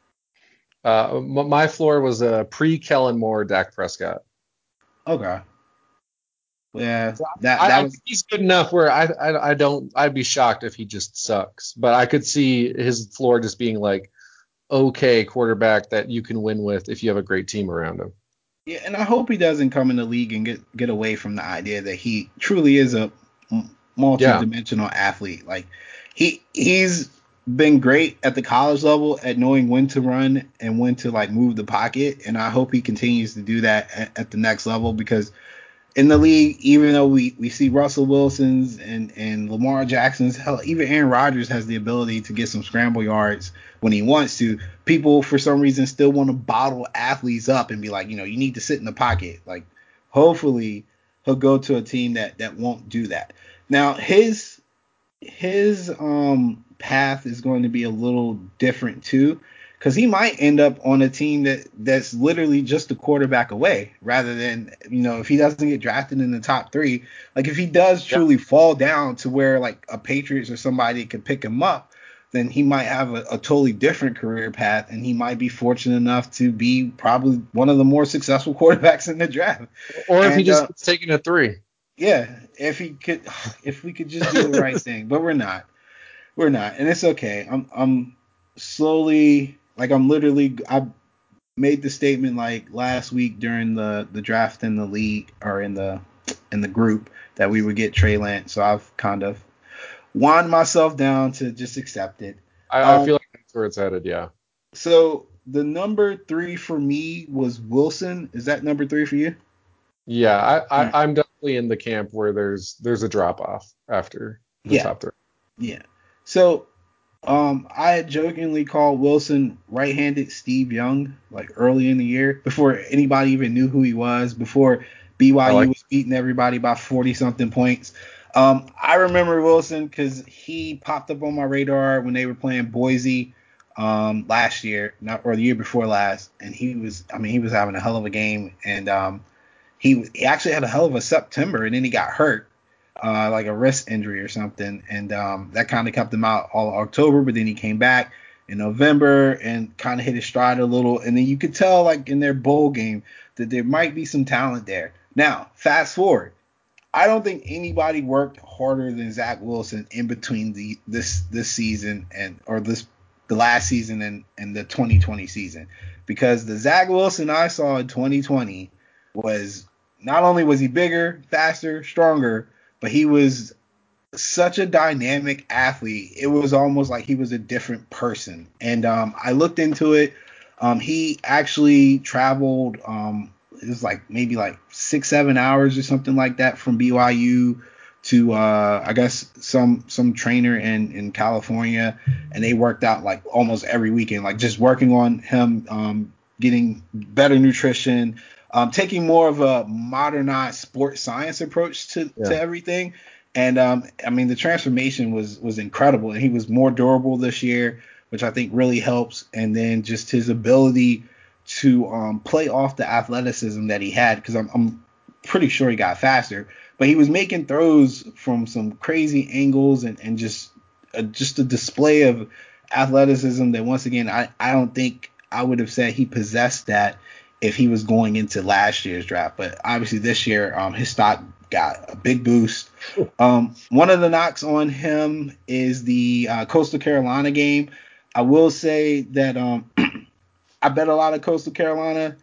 Speaker 2: My floor was a pre-Kellen Moore Dak Prescott.
Speaker 1: Okay. Yeah,
Speaker 2: So
Speaker 1: that
Speaker 2: I
Speaker 1: was.
Speaker 2: think he's good enough where I don't, I'd be shocked if he just sucks. But I could see his floor just being like okay quarterback that you can win with if you have a great team around him.
Speaker 1: Yeah, and I hope he doesn't come in the league and get away from the idea that he truly is a
Speaker 2: Yeah.
Speaker 1: multi-dimensional athlete. Like he's been great at the college level at knowing when to run and when to like move the pocket, and I hope he continues to do that at the next level, because in the league, even though we see Russell Wilson's and Lamar Jackson's, hell, even Aaron Rodgers has the ability to get some scramble yards when he wants to. People, for some reason, still want to bottle athletes up and be like, you need to sit in the pocket. Like, hopefully, he'll go to a team that won't do that. Now, his path is going to be a little different too, because he might end up on a team that's literally just a quarterback away, rather than, if he doesn't get drafted in the top three, like if he does
Speaker 2: Yeah.
Speaker 1: truly fall down to where like a Patriots or somebody could pick him up, then he might have a totally different career path, and he might be fortunate enough to be probably one of the more successful quarterbacks in the draft.
Speaker 2: Or if he
Speaker 1: And
Speaker 2: just gets taken at 3.
Speaker 1: yeah, if we could just do the right thing, but we're not. We're not, and it's okay. I'm slowly, like, I'm literally, I made the statement like last week during the draft in the league, or in the group, that we would get Trey Lance. So I've kind of wound myself down to just accept it.
Speaker 2: I
Speaker 1: Um,
Speaker 2: feel like that's where it's headed. Yeah.
Speaker 1: so the number 3 for me was Wilson. Is that number 3 for you?
Speaker 2: Yeah.
Speaker 1: All right.
Speaker 2: I'm definitely in the camp where there's a drop off after the
Speaker 1: Yeah,
Speaker 2: top 3.
Speaker 1: yeah. So I had jokingly called Wilson right-handed Steve Young, like early in the year, before anybody even knew who he was, before
Speaker 2: I
Speaker 1: BYU
Speaker 2: like.
Speaker 1: was beating everybody by 40 something points. I remember Wilson because he popped up on my radar when they were playing Boise last year, not or the year before last, and he was having a hell of a game, and he actually had a hell of a September, and then he got hurt. like a wrist injury or something, and that kind of kept him out all October. But then he came back in November and kind of hit his stride a little, and then you could tell like in their bowl game that there might be some talent there. Now, fast forward. I don't think anybody worked harder than Zach Wilson in between this season the last season and the 2020 season, because the Zach Wilson I saw in 2020 was not only was he bigger, faster, stronger, but he was such a dynamic athlete. It was almost like he was a different person. And I looked into it. He actually traveled. It was like maybe like 6-7 hours or something like that from BYU to I guess some trainer in California, and they worked out like almost every weekend, like just working on him getting better nutrition, taking more of a modernized sports science approach to everything. And I mean, the transformation was incredible, and he was more durable this year, which I think really helps. And then just his ability to play off the athleticism that he had, because I'm pretty sure he got faster, but he was making throws from some crazy angles and just a display of athleticism that, once again, I don't think I would have said he possessed that if he was going into last year's draft. But obviously this year, his stock got a big boost. One of the knocks on him is the Coastal Carolina game. I will say that I bet a lot of Coastal Carolina,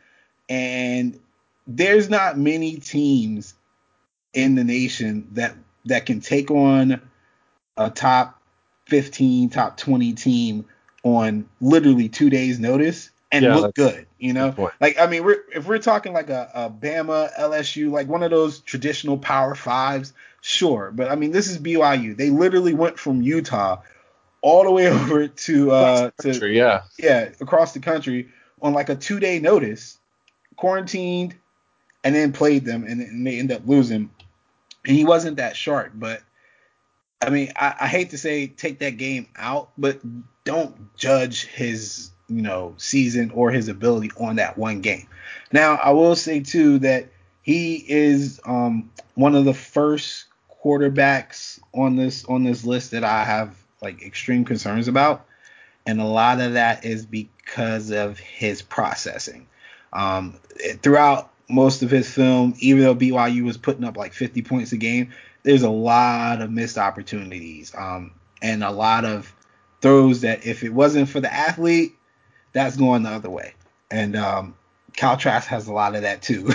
Speaker 1: and there's not many teams in the nation that can take on a top 15, top 20 team on literally 2 days notice and look good, you know? Like, I mean, if we're talking like a Bama, LSU, like one of those traditional Power Fives, sure. But I mean, this is BYU. They literally went from Utah all the way over to across the country on like a 2-day notice, quarantined, and then played them, and they end up losing. And he wasn't that sharp, but I mean, I hate to say take that game out, but don't judge his season or his ability on that one game. Now, I will say too that he is one of the first quarterbacks on this list that I have like extreme concerns about, and a lot of that is because of his processing. Throughout most of his film, even though BYU was putting up like 50 points a game, there's a lot of missed opportunities, and a lot of throws that if it wasn't for the athlete, that's going the other way. And Cal Trask has a lot of that too.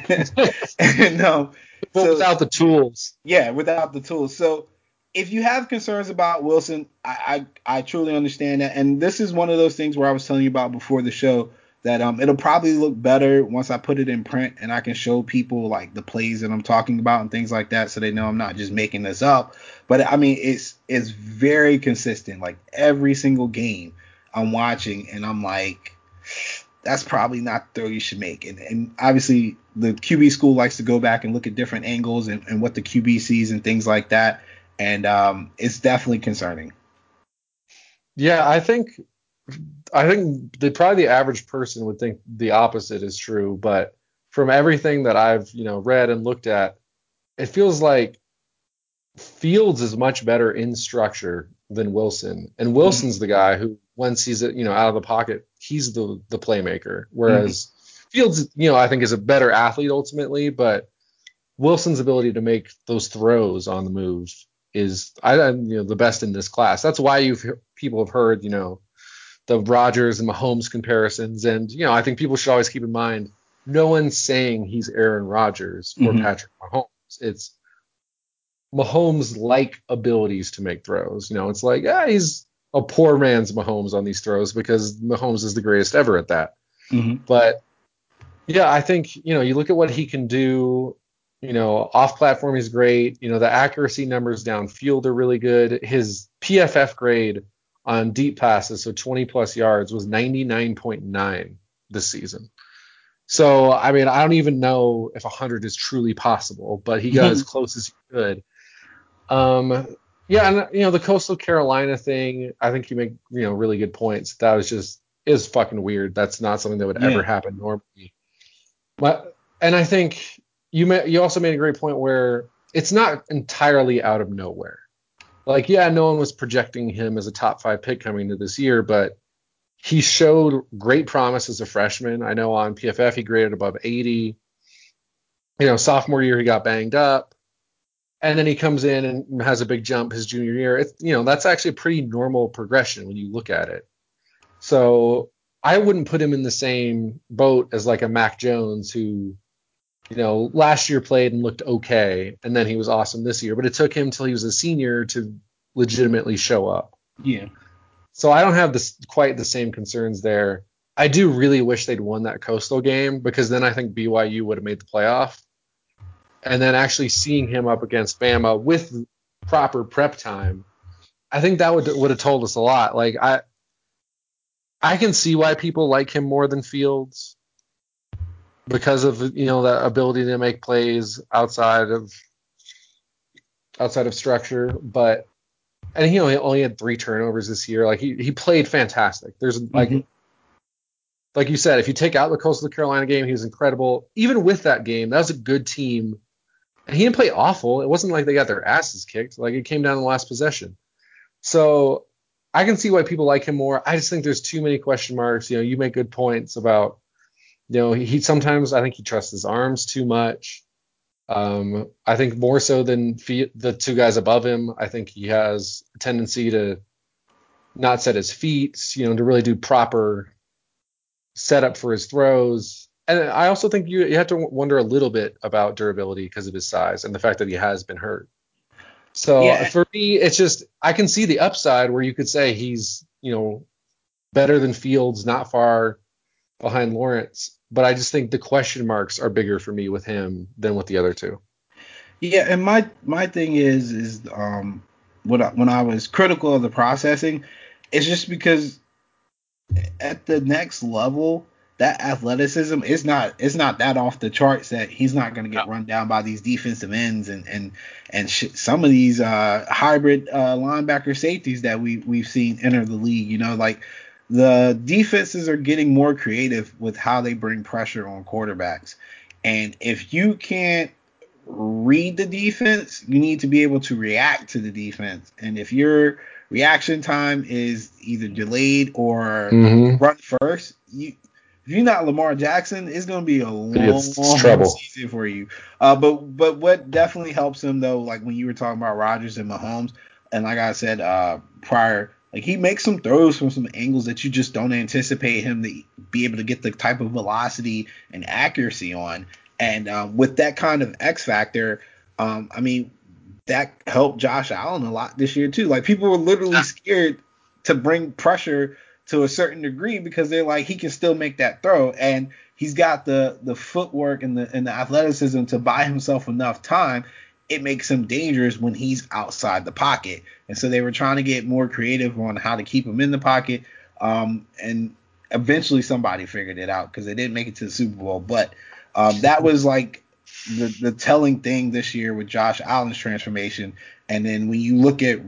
Speaker 1: And
Speaker 2: but without the tools.
Speaker 1: Yeah, without the tools. So if you have concerns about Wilson, I truly understand that. And this is one of those things where I was telling you about before the show, that it'll probably look better once I put it in print and I can show people like the plays that I'm talking about and things like that, so they know I'm not just making this up. But I mean, it's very consistent. Like every single game I'm watching, and I'm like, that's probably not the throw you should make. And obviously the QB school likes to go back and look at different angles and what the QB sees and things like that. And it's definitely concerning.
Speaker 2: Yeah, I think probably the average person would think the opposite is true, but from everything that I've read and looked at, it feels like Fields is much better in structure than Wilson, and Wilson's the guy who, once he's out of the pocket, he's the playmaker, whereas Fields, I think is a better athlete ultimately, but Wilson's ability to make those throws on the move is the best in this class. That's why people have heard the Rodgers and Mahomes comparisons, and I think people should always keep in mind, no one's saying he's Aaron Rodgers or Patrick Mahomes. It's Mahomes-like abilities to make throws. It's like, he's a poor man's Mahomes on these throws because Mahomes is the greatest ever at that. But yeah, I think you look at what he can do. Off platform he's great. The accuracy numbers downfield are really good. His PFF grade on deep passes, so 20 plus yards, was 99.9 this season. So, I mean, I don't even know if 100 is truly possible, but he got as close as he could. Yeah, and the Coastal Carolina thing, I think you make really good points. That is fucking weird. That's not something that would ever happen normally. And I think you also made a great point where it's not entirely out of nowhere. Like, yeah, no one was projecting him as a top 5 pick coming into this year, but he showed great promise as a freshman. I know on PFF he graded above 80. Sophomore year he got banged up, and then he comes in and has a big jump his junior year. That's actually a pretty normal progression when you look at it. So I wouldn't put him in the same boat as like a Mac Jones who, last year played and looked okay, and then he was awesome this year. But it took him till he was a senior to legitimately show up.
Speaker 1: Yeah.
Speaker 2: So I don't have quite the same concerns there. I do really wish they'd won that Coastal game, because then I think BYU would have made the playoff. And then actually seeing him up against Bama with proper prep time, I think that would have told us a lot. Like I can see why people like him more than Fields, because of that ability to make plays outside of structure. But and he only had 3 turnovers this year. Like he played fantastic. There's like you said, if you take out the Coastal Carolina game, he was incredible. Even with that game, that was a good team. And he didn't play awful. It wasn't like they got their asses kicked. Like, it came down to the last possession. So I can see why people like him more. I just think there's too many question marks. You make good points about, he sometimes, I think he trusts his arms too much. I think more so than the 2 guys above him. I think he has a tendency to not set his feet, to really do proper setup for his throws. And I also think you have to wonder a little bit about durability because of his size and the fact that he has been hurt. So for me, it's just, I can see the upside where you could say he's, better than Fields, not far behind Lawrence. But I just think the question marks are bigger for me with him than with the other 2.
Speaker 1: Yeah, and my thing is when I was critical of the processing, it's just because at the next level, that athleticism is not that off the charts that he's not going to get run down by these defensive ends and some of these hybrid linebacker safeties that we've seen enter the league. Like, the defenses are getting more creative with how they bring pressure on quarterbacks, and if you can't read the defense, you need to be able to react to the defense. And if your reaction time is either delayed or run first, if you're not Lamar Jackson, it's going to be a long season for you. But what definitely helps him, though, like when you were talking about Rodgers and Mahomes, and like I said prior, like, he makes some throws from some angles that you just don't anticipate him to be able to get the type of velocity and accuracy on. And with that kind of X factor, that helped Josh Allen a lot this year too. Like, people were literally scared to bring pressure to a certain degree because they're like, he can still make that throw, and he's got the footwork and the athleticism to buy himself enough time. It makes him dangerous when he's outside the pocket. And so they were trying to get more creative on how to keep him in the pocket. And eventually somebody figured it out because they didn't make it to the Super Bowl. But that was like the telling thing this year with Josh Allen's transformation. And then when you look at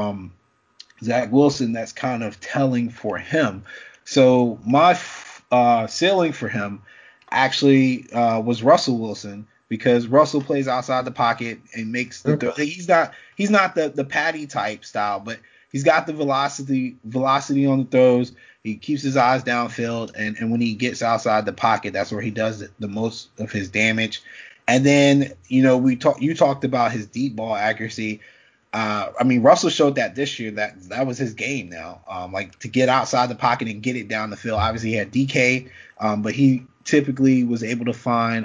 Speaker 1: Zach Wilson, that's kind of telling for him. So my ceiling for him actually was Russell Wilson, because Russell plays outside the pocket and makes the throw. He's not the Patty type style, but he's got the velocity on the throws. He keeps his eyes downfield, and when he gets outside the pocket, that's where he does the most of his damage. And then, you talked about his deep ball accuracy. Russell showed that this year that was his game now. Like, to get outside the pocket and get it down the field. Obviously, he had DK, but he typically was able to find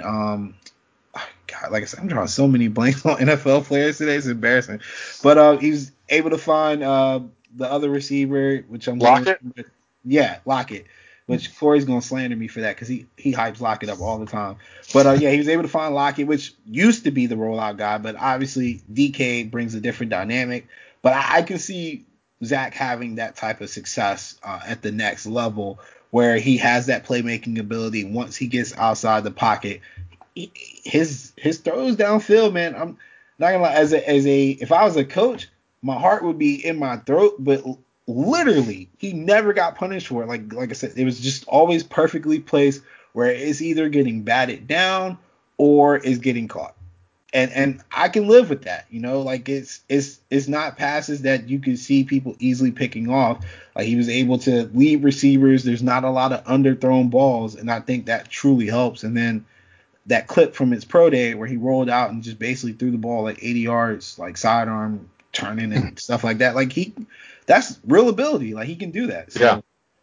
Speaker 1: God, like I said, I'm drawing so many blanks on NFL players today. It's embarrassing. But he was able to find the other receiver, which I'm
Speaker 2: Lockett.
Speaker 1: Lockett. Which Corey's gonna slander me for that because he hypes Lockett up all the time. But he was able to find Lockett, which used to be the rollout guy, but obviously DK brings a different dynamic. But I can see Zach having that type of success at the next level, where he has that playmaking ability once he gets outside the pocket. His throws downfield, man. I'm not gonna lie. If I was a coach, my heart would be in my throat. But literally, he never got punished for it. Like I said, it was just always perfectly placed, where it's either getting batted down or is getting caught. and I can live with that, like it's not passes that you can see people easily picking off. Like he was able to lead receivers. There's not a lot of underthrown balls, and I think that truly helps. And then that clip from his pro day where he rolled out and just basically threw the ball like 80 yards, like sidearm turning and stuff like that. Like that's real ability. Like he can do that. So,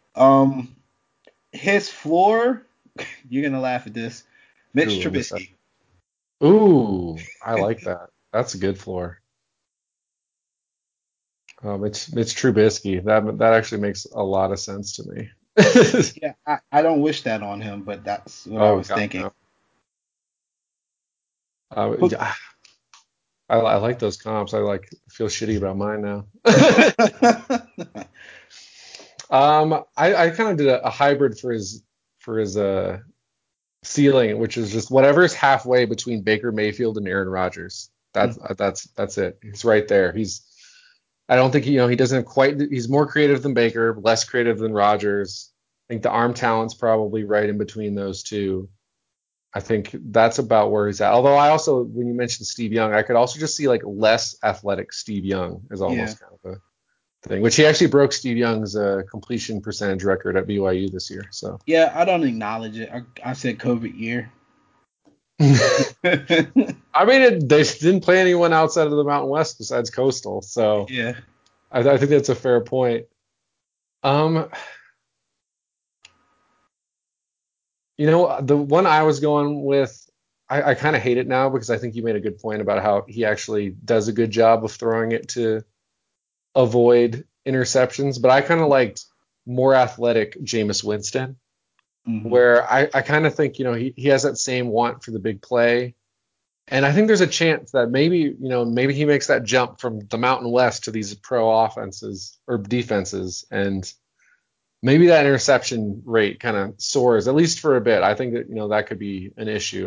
Speaker 1: his floor, you're gonna laugh at this, Mitch Trubisky.
Speaker 2: Ooh, I like that. That's a good floor. It's Trubisky. That actually makes a lot of sense to me.
Speaker 1: Yeah, I don't wish that on him, but that's what I was thinking.
Speaker 2: No. Yeah, I like those comps. I feel shitty about mine now. I kind of did a hybrid for his ceiling, which is just whatever's halfway between Baker Mayfield and Aaron Rodgers. That's it. He's right there. I don't think he doesn't quite. He's more creative than Baker, less creative than Rodgers. I think the arm talent's probably right in between those two. I think that's about where he's at. Although I also, when you mentioned Steve Young, I could also just see like less athletic Steve Young is almost kind of a thing, which he actually broke Steve Young's completion percentage record at BYU this year. So
Speaker 1: yeah, I don't acknowledge it. I said COVID year.
Speaker 2: I mean, they didn't play anyone outside of the Mountain West besides Coastal, so
Speaker 1: yeah,
Speaker 2: I think that's a fair point. The one I was going with, I kind of hate it now because I think you made a good point about how he actually does a good job of throwing it to avoid interceptions, but I kind of liked more athletic Jameis Winston, where I kind of think, he has that same want for the big play. And I think there's a chance that maybe he makes that jump from the Mountain West to these pro offenses or defenses, and maybe that interception rate kind of soars, at least for a bit. I think that, that could be an issue.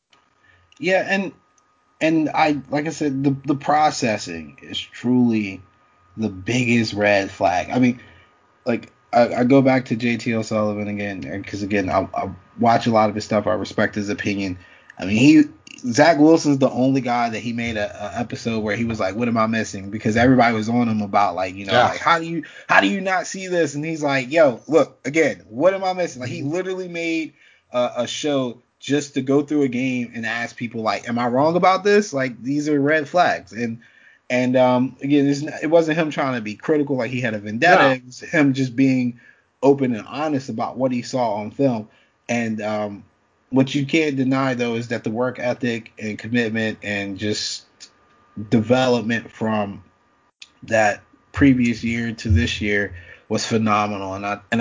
Speaker 1: Yeah, and I, like I said, the processing is truly the biggest red flag. I mean, like I go back to JT O'Sullivan again, because again, I watch a lot of his stuff. I respect his opinion. I mean, Zach Wilson's the only guy that he made a episode where he was like, "What am I missing?" Because everybody was on him about like, like how do you not see this? And he's like, "Yo, look again, what am I missing?" Like he literally made a show just to go through a game and ask people like, "Am I wrong about this? Like these are red flags." And again, it wasn't him trying to be critical like he had a vendetta. No. It was him just being open and honest about what he saw on film. And what you can't deny, though, is that the work ethic and commitment and just development from that previous year to this year was phenomenal. And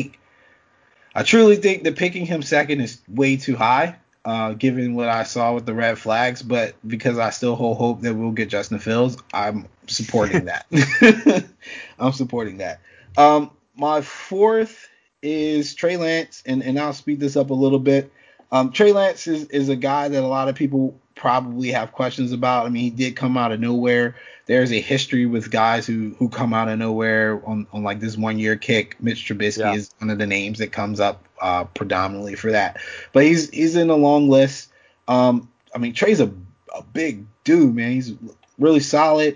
Speaker 1: I truly think that picking him second is way too high, given what I saw with the red flags. But because I still hold hope that we'll get Justin Fields, I'm supporting that. I'm supporting that. My fourth is Trey Lance, and I'll speed this up a little bit. Trey Lance is a guy that a lot of people probably have questions about. I mean, he did come out of nowhere. There's a history with guys who come out of nowhere on like this 1 year kick. Mitch Trubisky is one of the names that comes up predominantly for that. But he's in a long list. I mean, Trey's a big dude, man. He's really solid.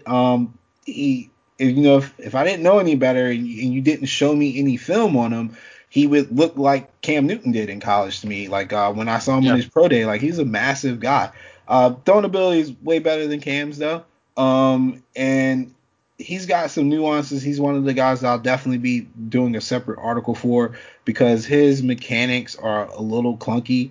Speaker 1: If I didn't know any better and you didn't show me any film on him, he would look like Cam Newton did in college to me. Like when I saw him on his pro day, like he's a massive guy. Throwing ability is way better than Cam's though. And he's got some nuances. He's one of the guys that I'll definitely be doing a separate article for because his mechanics are a little clunky.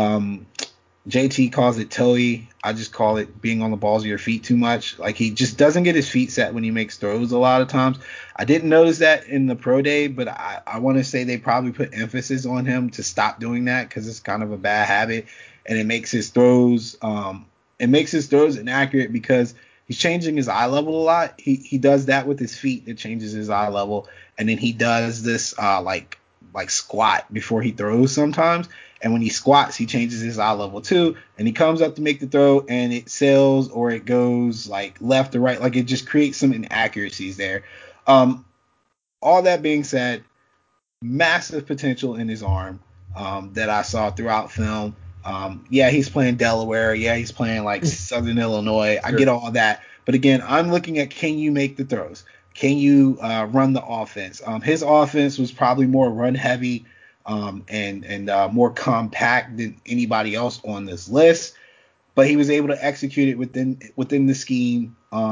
Speaker 1: JT calls it toey. I just call it being on the balls of your feet too much. Like he just doesn't get his feet set when he makes throws a lot of times. I didn't notice that in the pro day, but I want to say they probably put emphasis on him to stop doing that because it's kind of a bad habit, and it makes his throws inaccurate because he's changing his eye level a lot. He does that with his feet. It changes his eye level, and then he does this like squat before he throws sometimes. And when he squats, he changes his eye level too. And he comes up to make the throw and it sails or it goes like left or right. Like it just creates some inaccuracies there. All that being said, massive potential in his arm that I saw throughout film. Yeah, he's playing Delaware. Yeah, he's playing like Southern Illinois. I
Speaker 2: Sure.
Speaker 1: get all that. But again, I'm looking at, can you make the throws? Can you run the offense? His offense was probably more run heavy and more compact than anybody else on this list. But he was able to execute it within the scheme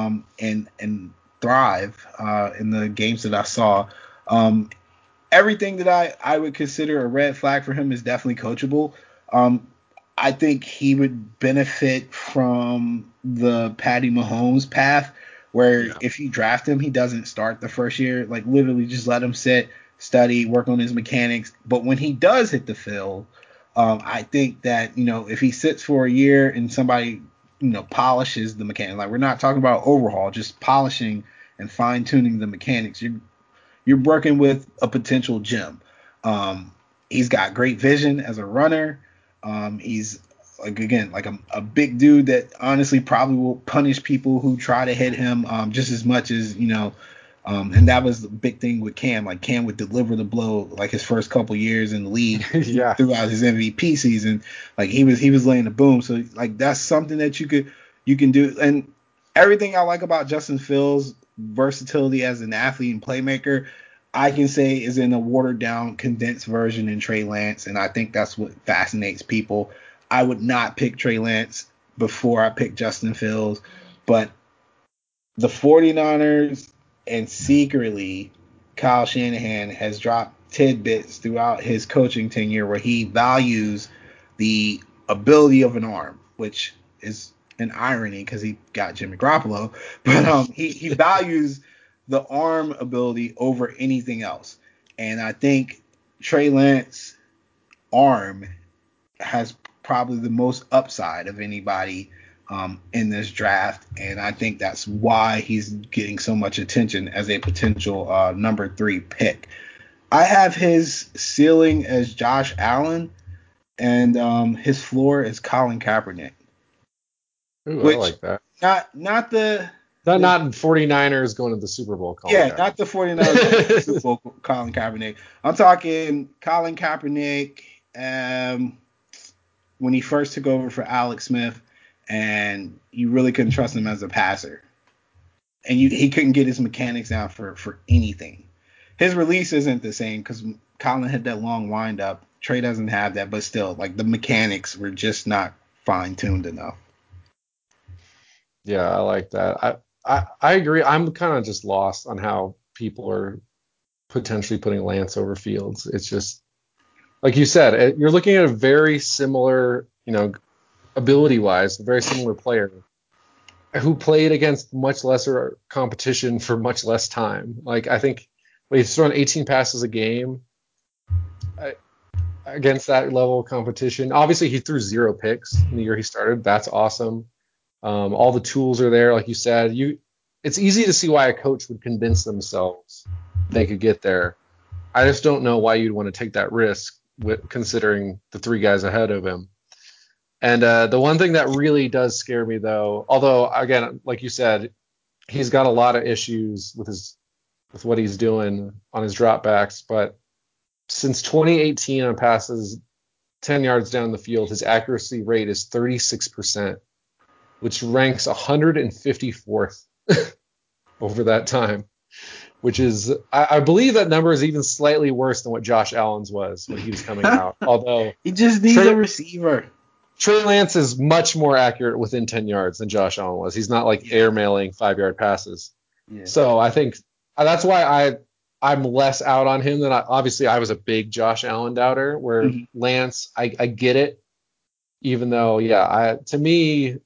Speaker 1: and thrive in the games that I saw. Um, Everything that I would consider a red flag for him is definitely coachable. Um, I think he would benefit from the Patty Mahomes path, where
Speaker 2: Yeah.
Speaker 1: if you draft him, he doesn't start the first year. Like literally, just let him sit, study, work on his mechanics. But when he does hit the field, I think that if he sits for a year and somebody polishes the mechanics, like we're not talking about overhaul, just polishing and fine tuning the mechanics. You're working with a potential gem. He's got great vision as a runner. He's like a big dude that honestly probably will punish people who try to hit him just as much as and that was the big thing with Cam. Like Cam would deliver the blow like his first couple years in the league
Speaker 2: Yeah.
Speaker 1: throughout his MVP season. Like he was laying the boom. So like that's something that you can do. And everything I like about Justin Fields' versatility as an athlete and playmaker, I can say is in a watered down, condensed version in Trey Lance, and I think that's what fascinates people. I would not pick Trey Lance before I pick Justin Fields, but the 49ers and secretly Kyle Shanahan has dropped tidbits throughout his coaching tenure where he values the ability of an arm, which is an irony because he got Jimmy Garoppolo, but he values the arm ability over anything else. And I think Trey Lance arm has probably the most upside of anybody in this draft, and I think that's why he's getting so much attention as a potential number 3 pick. I have his ceiling as Josh Allen, and his floor is Colin Kaepernick,
Speaker 2: Ooh, I
Speaker 1: which
Speaker 2: like that.
Speaker 1: not the
Speaker 2: Not 49ers going to the Super Bowl, Colin
Speaker 1: yeah,
Speaker 2: Kaepernick.
Speaker 1: not the 49ers Super Bowl Colin Kaepernick. I'm talking Colin Kaepernick when he first took over for Alex Smith, and you really couldn't trust him as a passer, and he couldn't get his mechanics down for anything. His release isn't the same because Colin had that long windup. Trey doesn't have that, but still, like the mechanics were just not fine tuned enough.
Speaker 2: Yeah, I like that. I agree. I'm kind of just lost on how people are potentially putting Lance over Fields. It's just like you said, you're looking at a very similar, ability wise, a very similar player who played against much lesser competition for much less time. Like I think he's thrown 18 passes a game uh, against that level of competition. Obviously, he threw 0 picks in the year he started. That's awesome. All the tools are there, like you said. It's easy to see why a coach would convince themselves they could get there. I just don't know why you'd want to take that risk considering the 3 guys ahead of him. And the one thing that really does scare me, though, although again, like you said, he's got a lot of issues with what he's doing on his dropbacks. But since 2018 on passes 10 yards down the field, his accuracy rate is 36%, which ranks 154th over that time. Which is, I believe that number is even slightly worse than what Josh Allen's was when he was coming out. Although
Speaker 1: He just needs a receiver.
Speaker 2: Trey Lance is much more accurate within 10 yards than Josh Allen was. He's not like air mailing 5-yard passes.
Speaker 1: Yeah.
Speaker 2: So I think that's why I'm less out on him than obviously I was a big Josh Allen doubter. Where Lance, I get it, even though to me,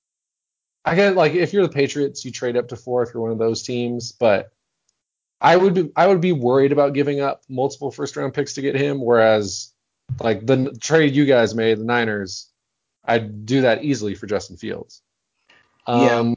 Speaker 2: I get like if you're the Patriots, you trade up to 4 if you're one of those teams, but I would be worried about giving up multiple first round picks to get him. Whereas like the trade you guys made, the Niners, I'd do that easily for Justin Fields.
Speaker 1: Yeah.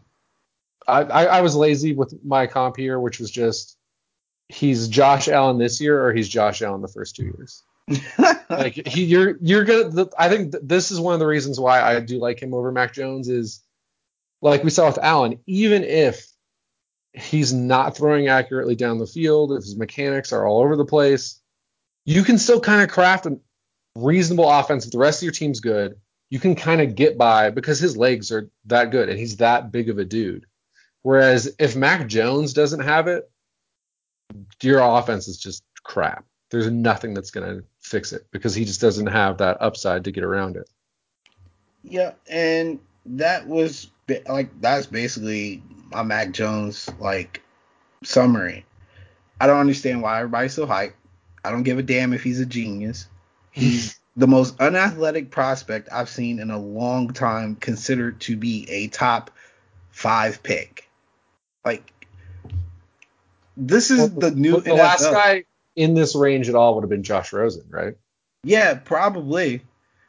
Speaker 2: I was lazy with my comp here, which was just he's Josh Allen this year or he's Josh Allen the first 2 years. Like you're gonna. I think this is one of the reasons why I do like him over Mac Jones is like we saw with Allen. Even if he's not throwing accurately down the field, if his mechanics are all over the place, you can still kind of craft reasonable offense, if the rest of your team's good, you can kind of get by because his legs are that good and he's that big of a dude. Whereas if Mac Jones doesn't have it, your offense is just crap. There's nothing that's going to fix it because he just doesn't have that upside to get around it.
Speaker 1: Yeah, and that's basically my Mac Jones like summary. I don't understand why everybody's so hyped. I don't give a damn if he's a genius. He's the most unathletic prospect I've seen in a long time, considered to be a top 5 pick. Like, this is the new
Speaker 2: The
Speaker 1: NFL.
Speaker 2: last guy in this range at all would have been Josh Rosen, right?
Speaker 1: Yeah, probably.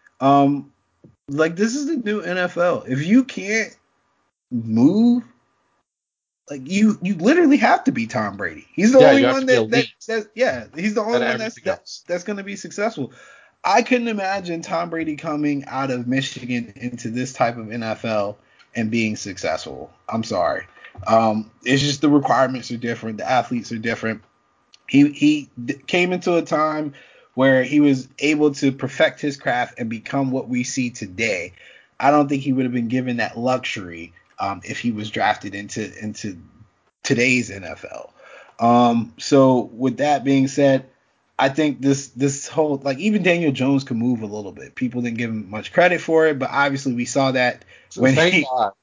Speaker 1: Like, this is the new NFL. If you can't move, like, you literally have to be Tom Brady. He's the only
Speaker 2: you have
Speaker 1: one
Speaker 2: to be elite
Speaker 1: he's the only
Speaker 2: at
Speaker 1: one
Speaker 2: everything else.
Speaker 1: that's going to be successful. I couldn't imagine Tom Brady coming out of Michigan into this type of NFL and being successful. I'm sorry. It's just the requirements are different. The athletes are different. He came into a time where he was able to perfect his craft and become what we see today. I don't think he would have been given that luxury if he was drafted into today's NFL. So with that being said, I think this whole, like, even Daniel Jones could move a little bit. People didn't give him much credit for it, but obviously we saw that when
Speaker 2: Thank God.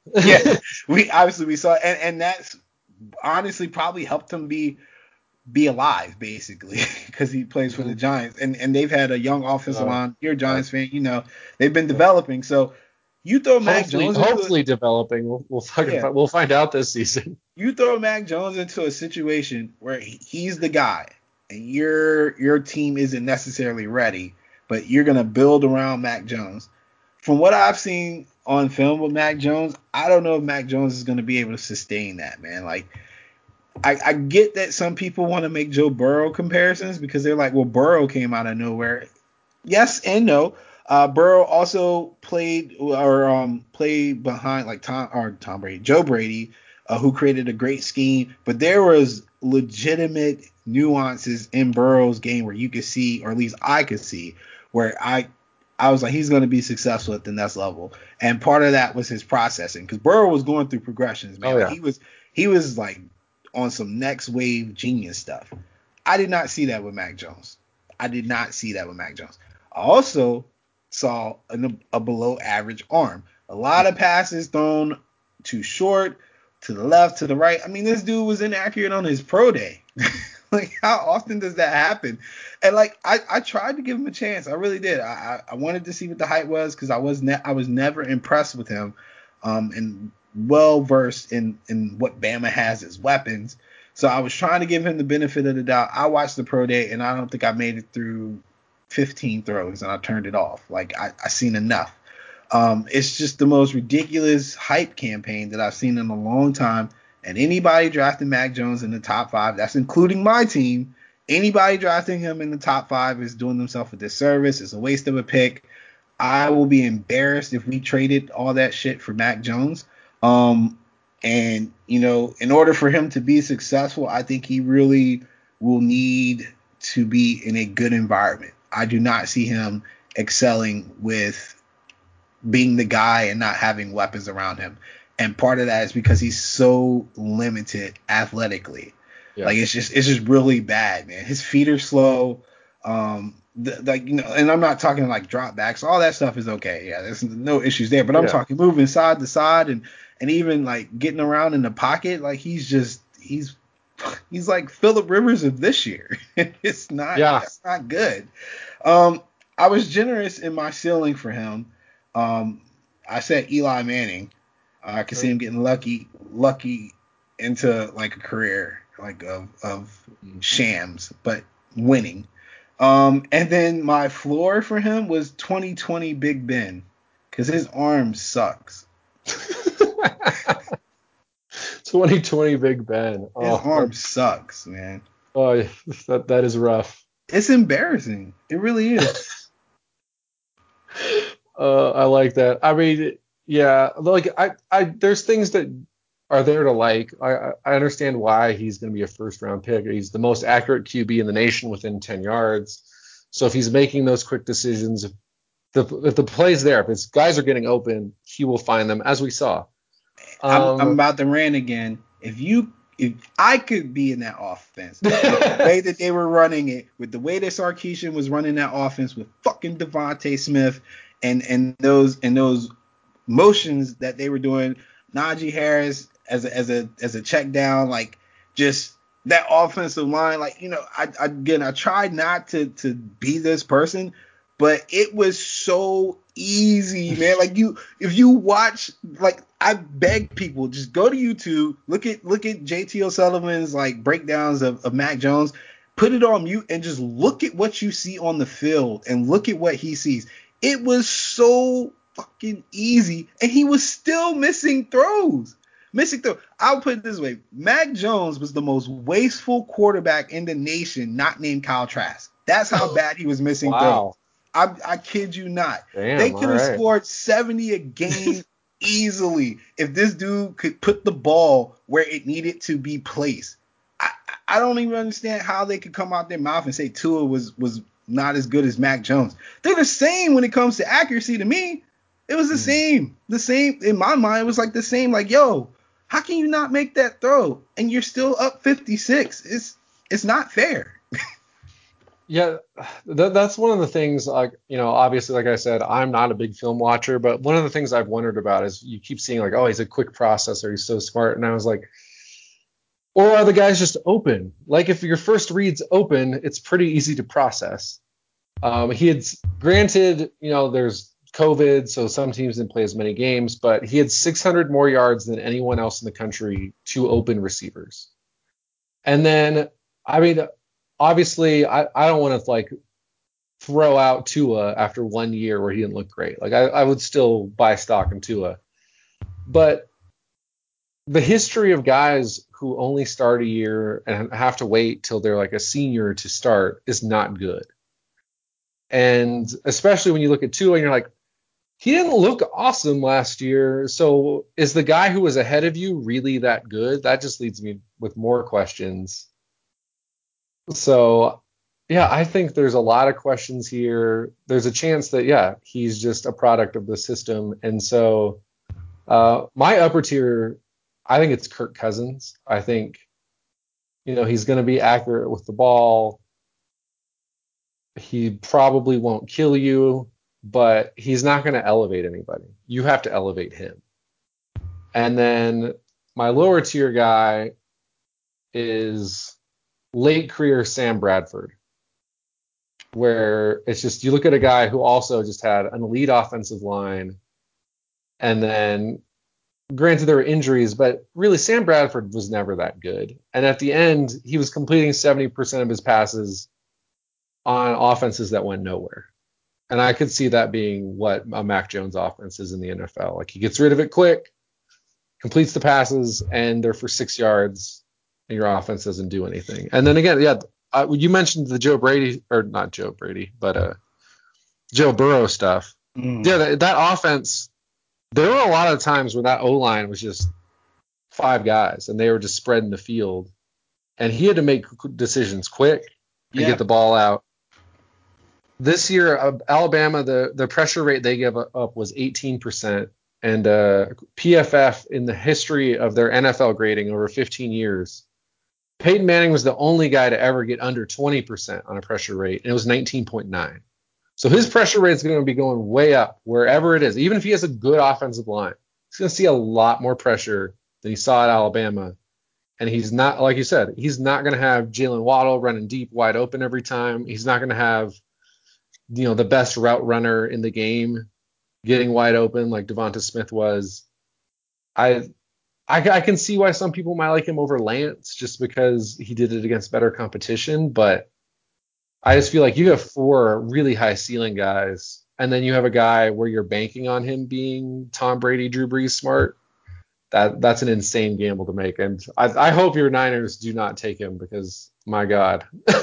Speaker 1: we saw, and that's honestly probably helped him be alive, basically, because he plays for the Giants, and they've had a young offensive line. You're a Giants fan, they've been developing. So you throw Mac Jones
Speaker 2: hopefully developing. We'll find out this season.
Speaker 1: You throw Mac Jones into a situation where he's the guy, and your team isn't necessarily ready, but you're gonna build around Mac Jones. From what I've seen on film with Mac Jones, I don't know if Mac Jones is gonna be able to sustain that, man. Like, I get that some people want to make Joe Burrow comparisons because they're like, well, Burrow came out of nowhere. Yes and no. Burrow also played behind like Tom Brady, Joe Brady, who created a great scheme. But there was legitimate nuances in Burrow's game where you could see, or at least I could see, where I was like, he's going to be successful at the next level. And part of that was his processing, because Burrow was going through progressions, man.
Speaker 2: Oh, yeah.
Speaker 1: Like, he was like on some next wave genius stuff. I did not see that with Mac Jones. I also saw a below average arm. A lot of passes thrown too short, to the left, to the right. I mean, this dude was inaccurate on his pro day. Like, how often does that happen? And like, I tried to give him a chance. I really did. I wanted to see what the hype was, because I was never impressed with him. And well versed in what Bama has as weapons. So I was trying to give him the benefit of the doubt. I watched the pro day, and I don't think I made it through 15 throws, and I turned it off. Like, I seen enough. It's just the most ridiculous hype campaign that I've seen in a long time. And anybody drafting Mac Jones in the top 5, that's including my team, anybody drafting him in the top 5 is doing themselves a disservice. It's a waste of a pick. I will be embarrassed if we traded all that shit for Mac Jones. And, in order for him to be successful, I think he really will need to be in a good environment. I do not see him excelling with being the guy and not having weapons around him. And part of that is because he's so limited athletically. Yeah. Like, it's just really bad, man. His feet are slow. And I'm not talking like dropbacks. All that stuff is okay. Yeah, there's no issues there. But I'm talking moving side to side and even like getting around in the pocket. Like, he's like Phillip Rivers of this year. It's not good. I was generous in my ceiling for him. I said Eli Manning. I could see him getting lucky into like a career like of shams, but winning. And then my floor for him was 2020 Big Ben, because his arm sucks.
Speaker 2: 2020 Big Ben.
Speaker 1: His arm sucks, man.
Speaker 2: Oh, that is rough.
Speaker 1: It's embarrassing. It really is.
Speaker 2: I like that. I mean, yeah, like I there's things that are there to like. I understand why he's going to be a first round pick. He's the most accurate QB in the nation within 10 yards. So if he's making those quick decisions, if the play's there, if his guys are getting open, he will find them, as we saw.
Speaker 1: I'm about to rant again. If I could be in that offense, the way that they were running it, with the way that Sarkisian was running that offense with fucking Devontae Smith and those motions that they were doing, Najee Harris as a check down, like just that offensive line, like, you know, I tried not to be this person, but it was so easy, man. Like if you watch, like, I beg people, just go to YouTube, look at JT O'Sullivan's like breakdowns of Mac Jones, put it on mute and just look at what you see on the field and look at what he sees. It was so fucking easy, and he was still missing throws. I'll put it this way: Mac Jones was the most wasteful quarterback in the nation, not named Kyle Trask. That's how bad he was missing throws. I kid you not.
Speaker 2: Damn,
Speaker 1: they could have scored 70 a game easily if this dude could put the ball where it needed to be placed. I don't even understand how they could come out their mouth and say Tua was not as good as Mac Jones. They're the same when it comes to accuracy to me. It was the same. The same in my mind. It was like the same. Like, yo, how can you not make that throw and you're still up 56? It's not fair.
Speaker 2: Yeah, that's one of the things, like, you know, obviously, like I said, I'm not a big film watcher, but one of the things I've wondered about is you keep seeing like, oh, he's a quick processor, he's so smart. And I was like, or are the guys just open? Like, if your first read's open, it's pretty easy to process. He had, granted, you know, there's COVID, so some teams didn't play as many games, but he had 600 more yards than anyone else in the country to open receivers. And then, I mean, obviously, I don't want to like throw out Tua after 1 year where he didn't look great. Like, I would still buy stock in Tua. But the history of guys who only start a year and have to wait till they're like a senior to start is not good. And especially when you look at Tua and you're like, he didn't look awesome last year. So is the guy who was ahead of you really that good? That just leads me with more questions. So, yeah, I think there's a lot of questions here. There's a chance that, yeah, he's just a product of the system. And so my upper tier, I think it's Kirk Cousins. I think, you know, he's going to be accurate with the ball. He probably won't kill you, but he's not going to elevate anybody. You have to elevate him. And then my lower tier guy is late career Sam Bradford, where it's just, you look at a guy who also just had an elite offensive line, and then granted there were injuries, but really Sam Bradford was never that good. And at the end, he was completing 70% of his passes on offenses that went nowhere. And I could see that being what a Mac Jones offense is in the NFL. Like, he gets rid of it quick, completes the passes, and they're for 6 yards, and your offense doesn't do anything. And then again, yeah, you mentioned the Joe Brady, or not Joe Brady, but Joe Burrow stuff. Yeah, that offense, there were a lot of times where that O-line was just 5 guys, and they were just spreading the field. And he had to make decisions quick and get the ball out. This year, Alabama, the pressure rate they gave up was 18%. And PFF, in the history of their NFL grading over 15 years, Peyton Manning was the only guy to ever get under 20% on a pressure rate, and it was 19.9. So his pressure rate is going to be going way up wherever it is. Even if he has a good offensive line, he's going to see a lot more pressure than he saw at Alabama. And he's not, like you said, he's not going to have Jalen Waddle running deep, wide open every time. He's not going to have, you know, the best route runner in the game getting wide open like Devonta Smith was. I can see why some people might like him over Lance just because he did it against better competition, but I just feel like you have 4 really high ceiling guys, and then you have a guy where you're banking on him being Tom Brady, Drew Brees smart. That's an insane gamble to make, and I hope your Niners do not take him because, my God.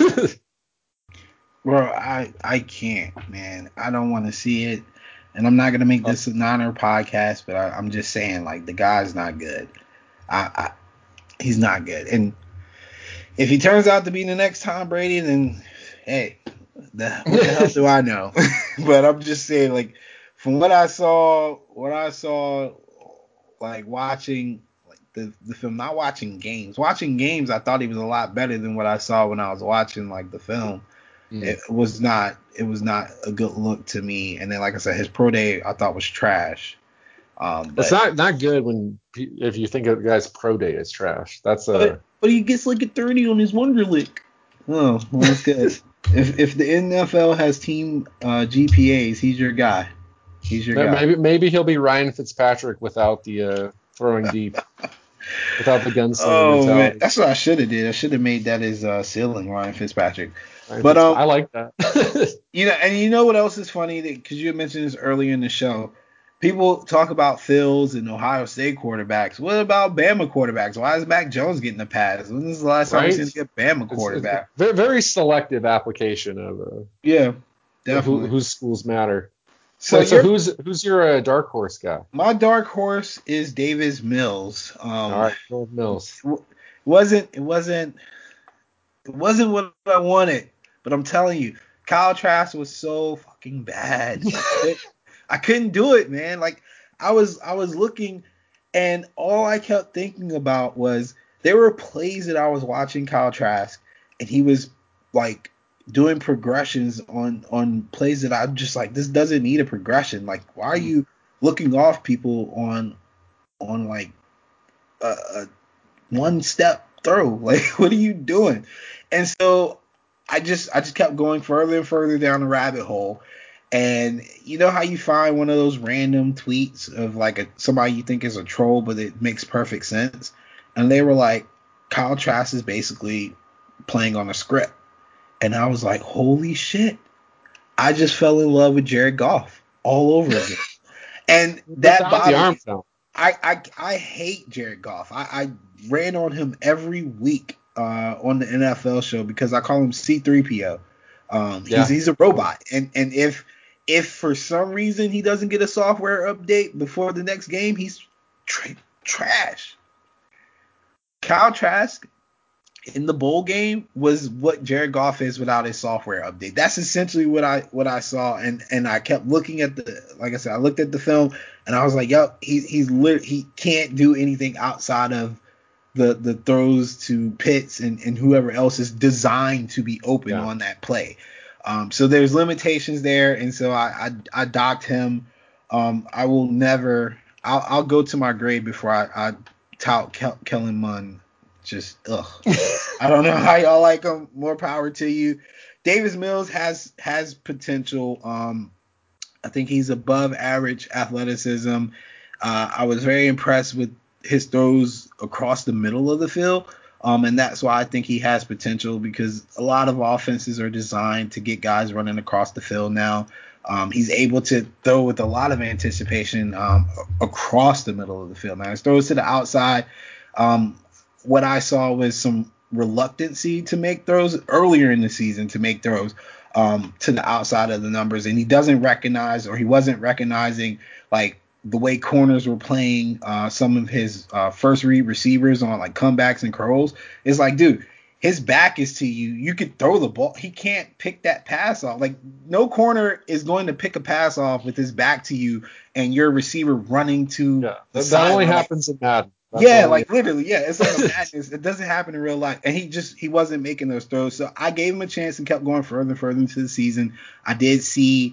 Speaker 1: Bro, I can't, man. I don't want to see it. And I'm not going to make this a Niner podcast, but I'm just saying, like, the guy's not good. He's not good. And if he turns out to be the next Tom Brady, then, hey, What the hell do I know? But I'm just saying, like, from what I saw, like watching like the film, not watching games. Watching games, I thought he was a lot better than what I saw when I was watching like the film. It was not a good look to me. And then, like I said, his pro day I thought was trash.
Speaker 2: It's
Speaker 1: But
Speaker 2: not good if you think of the guy's pro day as trash. That's a
Speaker 1: but he gets like a 30 on his Wonderlick. Oh, well, that's good. If the NFL has team GPAs, he's your guy. He's your guy.
Speaker 2: maybe he'll be Ryan Fitzpatrick without the throwing deep, without the gunslinger
Speaker 1: Oh man,
Speaker 2: mentality.
Speaker 1: that's what I should have did. I should have made that his ceiling, Ryan Fitzpatrick. But
Speaker 2: I like that.
Speaker 1: and you know what else is funny? Because you had mentioned this earlier in the show. People talk about Phils and Ohio State quarterbacks. What about Bama quarterbacks? Why is Mac Jones getting a pass? When is the last time we
Speaker 2: Right?
Speaker 1: seen a good Bama
Speaker 2: It's
Speaker 1: quarterback?
Speaker 2: very, very selective application of
Speaker 1: Yeah, definitely.
Speaker 2: whose schools matter.
Speaker 1: So
Speaker 2: Wait, so
Speaker 1: your
Speaker 2: who's your dark horse guy?
Speaker 1: my dark horse is Davis Mills.
Speaker 2: All right, North Mills.
Speaker 1: Wasn't it wasn't it wasn't what I wanted, but I'm telling you, Kyle Trask was so fucking bad. I couldn't do it, man. Like I was looking, and all I kept thinking about was there were plays that I was watching Kyle Trask, and he was like doing progressions on plays that I'm just like, this doesn't need a progression. Like, why are you looking off people on like a one step throw? Like, what are you doing? And so I just kept going further and further down the rabbit hole. And you know how you find one of those random tweets of like somebody you think is a troll, but it makes perfect sense. And they were like, Kyle Trask is basically playing on a script. And I was like, holy shit. I just fell in love with Jared Goff all over again. And that
Speaker 2: Without the
Speaker 1: bothered
Speaker 2: arm
Speaker 1: me.
Speaker 2: count.
Speaker 1: I hate Jared Goff. I ran on him every week on the NFL show because I call him C3PO.
Speaker 2: Yeah.
Speaker 1: He's a robot, and if for some reason he doesn't get a software update before the next game, he's trash. Kyle Trask in the bowl game was what Jared Goff is without his software update. That's essentially what I saw, and I kept looking at like I said, I looked at the film and I was like, yep, he can't do anything outside of the throws to Pitts and whoever else is designed to be open on that play. So there's limitations there, and so I docked him. I will never. I'll go to my grave before I tout Kellen Mond. Just ugh. I don't know how y'all like him. More power to you. Davis Mills has potential. I think he's above average athleticism. I was very impressed with his throws across the middle of the field. And that's why I think he has potential, because a lot of offenses are designed to get guys running across the field now. He's able to throw with a lot of anticipation across the middle of the field. Now, his throws to the outside, what I saw was some reluctancy to make throws earlier in the season, to make throws to the outside of the numbers. And he doesn't recognize, or he wasn't recognizing, like, the way corners were playing some of his first read receivers on like comebacks and curls. It's like, dude, his back is to you. You could throw the ball. He can't pick that pass off. Like, no corner is going to pick a pass off with his back to you and your receiver running to the side.
Speaker 2: That only happens in Madden.
Speaker 1: Like literally, it's like a madness. It doesn't happen in real life. And he wasn't making those throws. So I gave him a chance and kept going further and further into the season. I did see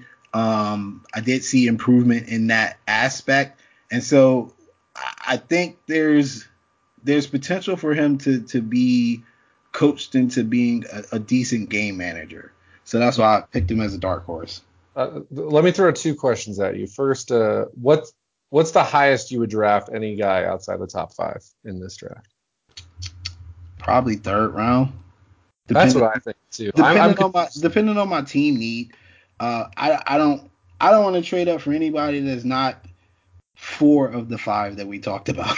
Speaker 1: improvement in that aspect. And so I think there's potential for him to be coached into being a decent game manager. So that's why I picked him as a dark horse.
Speaker 2: Let me throw two questions at you. First, what's the highest you would draft any guy outside the top 5 in this draft?
Speaker 1: Probably third round.
Speaker 2: That's what I think too.
Speaker 1: Depending on my team need. I don't want to trade up for anybody that's not 4 of the 5 that we talked about.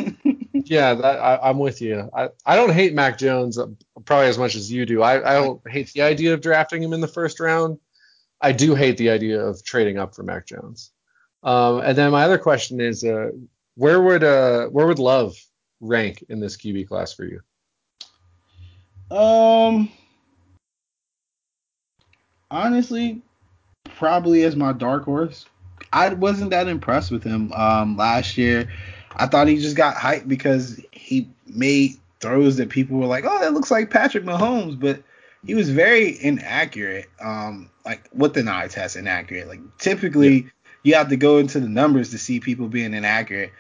Speaker 2: Yeah, I'm with you. I don't hate Mac Jones probably as much as you do. I don't hate the idea of drafting him in the first round. I do hate the idea of trading up for Mac Jones. And then my other question is, where would Love rank in this QB class for you?
Speaker 1: honestly, probably as my dark horse. I wasn't that impressed with him last year. I thought he just got hyped because he made throws that people were like, "Oh, that looks like Patrick Mahomes," but he was very inaccurate. Like with the eye test, inaccurate. Like
Speaker 2: Yeah.
Speaker 1: typically, you have to go into the numbers to see people being inaccurate.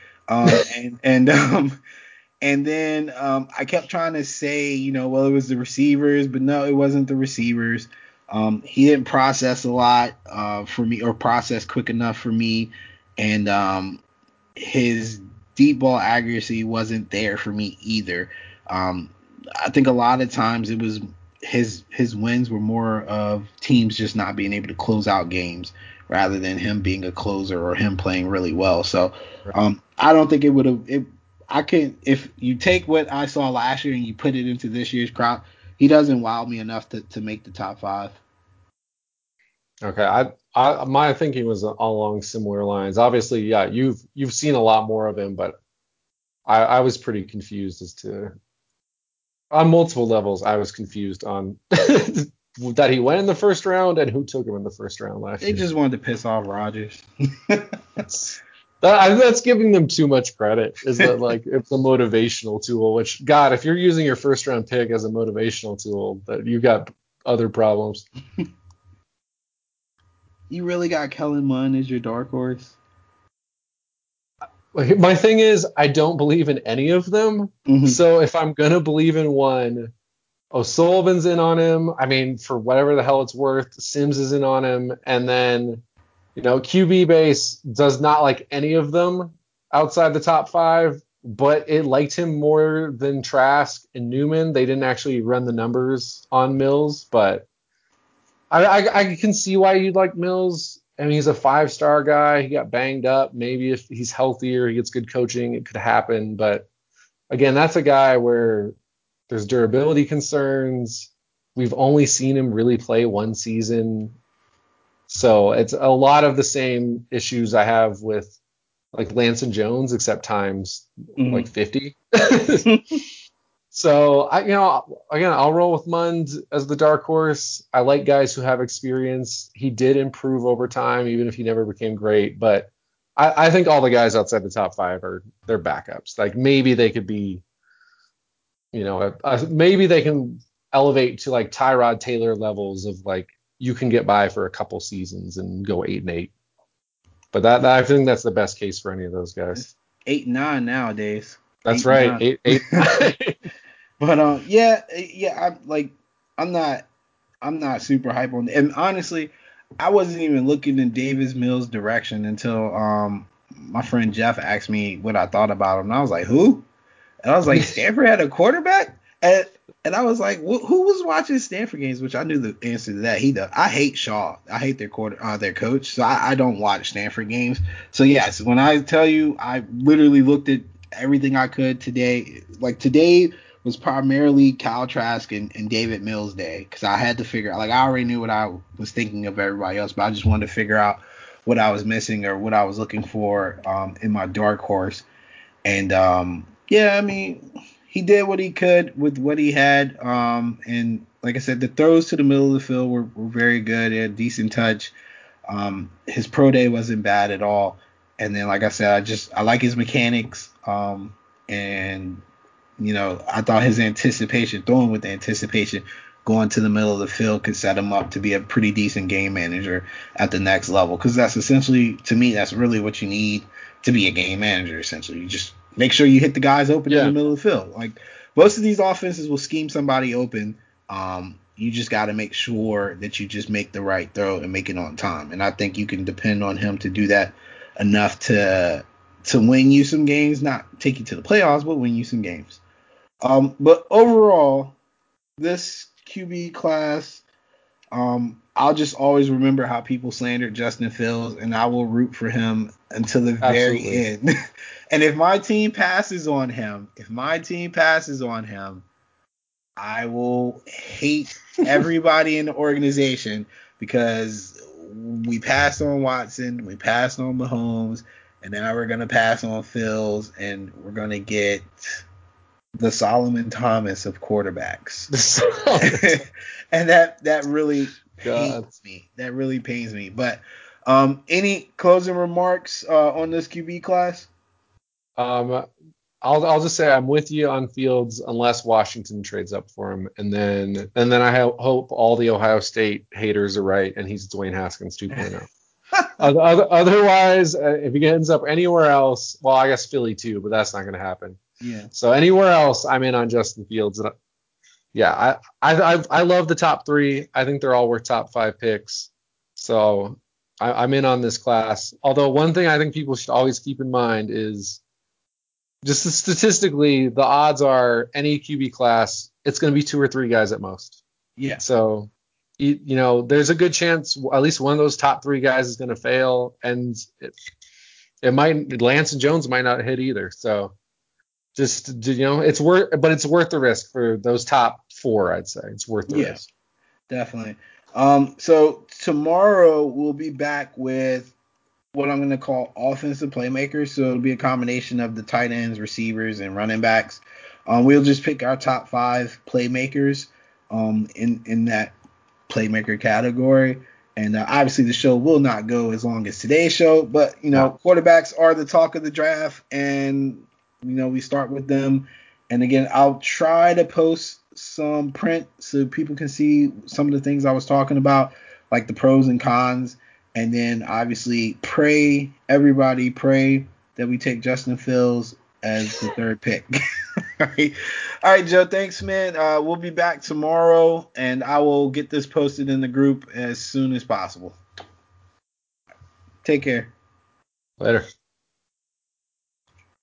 Speaker 1: And then I kept trying to say, well, it was the receivers, but no, it wasn't the receivers. He didn't process a lot for me, or process quick enough for me, and his deep ball accuracy wasn't there for me either. Um, I think a lot of times it was his wins were more of teams just not being able to close out games rather than him being a closer or him playing really well. So I don't think it would have. I can, if you take what I saw last year and you put it into this year's crop, he doesn't wow me enough to make the top five.
Speaker 2: Okay. My thinking was all along similar lines. Obviously, yeah, you've seen a lot more of him, but I was pretty confused as to on multiple levels. I was confused on that he went in the first round and who took him in the first round last
Speaker 1: They
Speaker 2: year.
Speaker 1: just wanted to piss off Rodgers.
Speaker 2: That's giving them too much credit. Is that like it's a motivational tool? Which God, if you're using your first round pick as a motivational tool, that you got other problems.
Speaker 1: You really got Kellen Mond as your dark horse?
Speaker 2: Like, my thing is, I don't believe in any of them.
Speaker 1: Mm-hmm.
Speaker 2: So if I'm gonna believe in one, O'Sullivan's in on him. I mean, for whatever the hell it's worth, Sims is in on him, and then QB base does not like any of them outside the top five, but it liked him more than Trask and Newman. They didn't actually run the numbers on Mills, but I can see why you'd like Mills. I mean, he's a 5-star guy. He got banged up. Maybe if he's healthier, he gets good coaching, it could happen. But again, that's a guy where there's durability concerns. We've only seen him really play one season. So it's a lot of the same issues I have with like Lance and Jones, except times like 50.
Speaker 1: Mm-hmm.
Speaker 2: So again, I'll roll with Mund as the dark horse. I like guys who have experience. He did improve over time, even if he never became great. But I think all the guys outside the top five they're backups. Like maybe they could be, maybe they can elevate to like Tyrod Taylor levels of like you can get by for a couple seasons and go 8-8. But that I think that's the best case for any of those guys.
Speaker 1: It's 8-9 nowadays.
Speaker 2: That's
Speaker 1: 8-9.
Speaker 2: right, 8-8.
Speaker 1: But yeah, I'm not super hype on it. And honestly, I wasn't even looking in Davis Mills' direction until my friend Jeff asked me what I thought about him. And I was like, who? And I was like, Stanford had a quarterback? And I was like, who was watching Stanford games? Which I knew the answer to that. He does. I hate Shaw. I hate their coach. So I don't watch Stanford games. So yes, when I tell you, I literally looked at everything I could today. Like today was primarily Kyle Trask and David Mills day because I had to figure out. Like I already knew what I was thinking of everybody else, but I just wanted to figure out what I was missing or what I was looking for in my dark horse. And yeah, I mean, he did what he could with what he had. And like I said, the throws to the middle of the field were very good. He had decent touch. His pro day wasn't bad at all. And then, like I said, I like his mechanics. And I thought his anticipation, throwing with anticipation, going to the middle of the field could set him up to be a pretty decent game manager at the next level. Because that's essentially, to me, that's really what you need to be a game manager. Essentially, you just make sure you hit the guys open in the middle of the field. Like most of these offenses will scheme somebody open. You just got to make sure that you just make the right throw and make it on time. And I think you can depend on him to do that enough to win you some games, not take you to the playoffs, but win you some games. But overall, this QB class, I'll just always remember how people slandered Justin Fields, and I will root for him until the very end. And if my team passes on him, I will hate everybody in the organization because we passed on Watson, we passed on Mahomes, and now we're gonna pass on Fields, and we're gonna get the Solomon Thomas of quarterbacks. And that really
Speaker 2: God.
Speaker 1: pains me. That really pains me. But any closing remarks on this QB class?
Speaker 2: I'll just say I'm with you on Fields unless Washington trades up for him, and then I hope all the Ohio State haters are right and he's Dwayne Haskins 2.0. Otherwise, if he ends up anywhere else, well, I guess Philly too, but that's not going to happen.
Speaker 1: Yeah.
Speaker 2: So anywhere else, I'm in on Justin Fields. Yeah, I love the top three. I think they're all worth top 5 picks. So I'm in on this class. Although one thing I think people should always keep in mind is just statistically, the odds are any QB class, it's going to be 2 or 3 guys at most.
Speaker 1: Yeah.
Speaker 2: So, there's a good chance at least one of those top 3 guys is going to fail, and Lance and Jones might not hit either. So, just it's worth the risk for those top 4. I'd say it's worth the risk.
Speaker 1: Definitely. So tomorrow we'll be back with what I'm going to call offensive playmakers. So it'll be a combination of the tight ends, receivers, and running backs. We'll just pick our top 5 playmakers in that playmaker category. And obviously the show will not go as long as today's show, but quarterbacks are the talk of the draft, and we start with them. And again, I'll try to post some print so people can see some of the things I was talking about, like the pros and cons. And then obviously everybody pray that we take Justin Fields as the 3rd pick. All right, Joe, thanks, man. We'll be back tomorrow, and I will get this posted in the group as soon as possible. Take care.
Speaker 2: Later.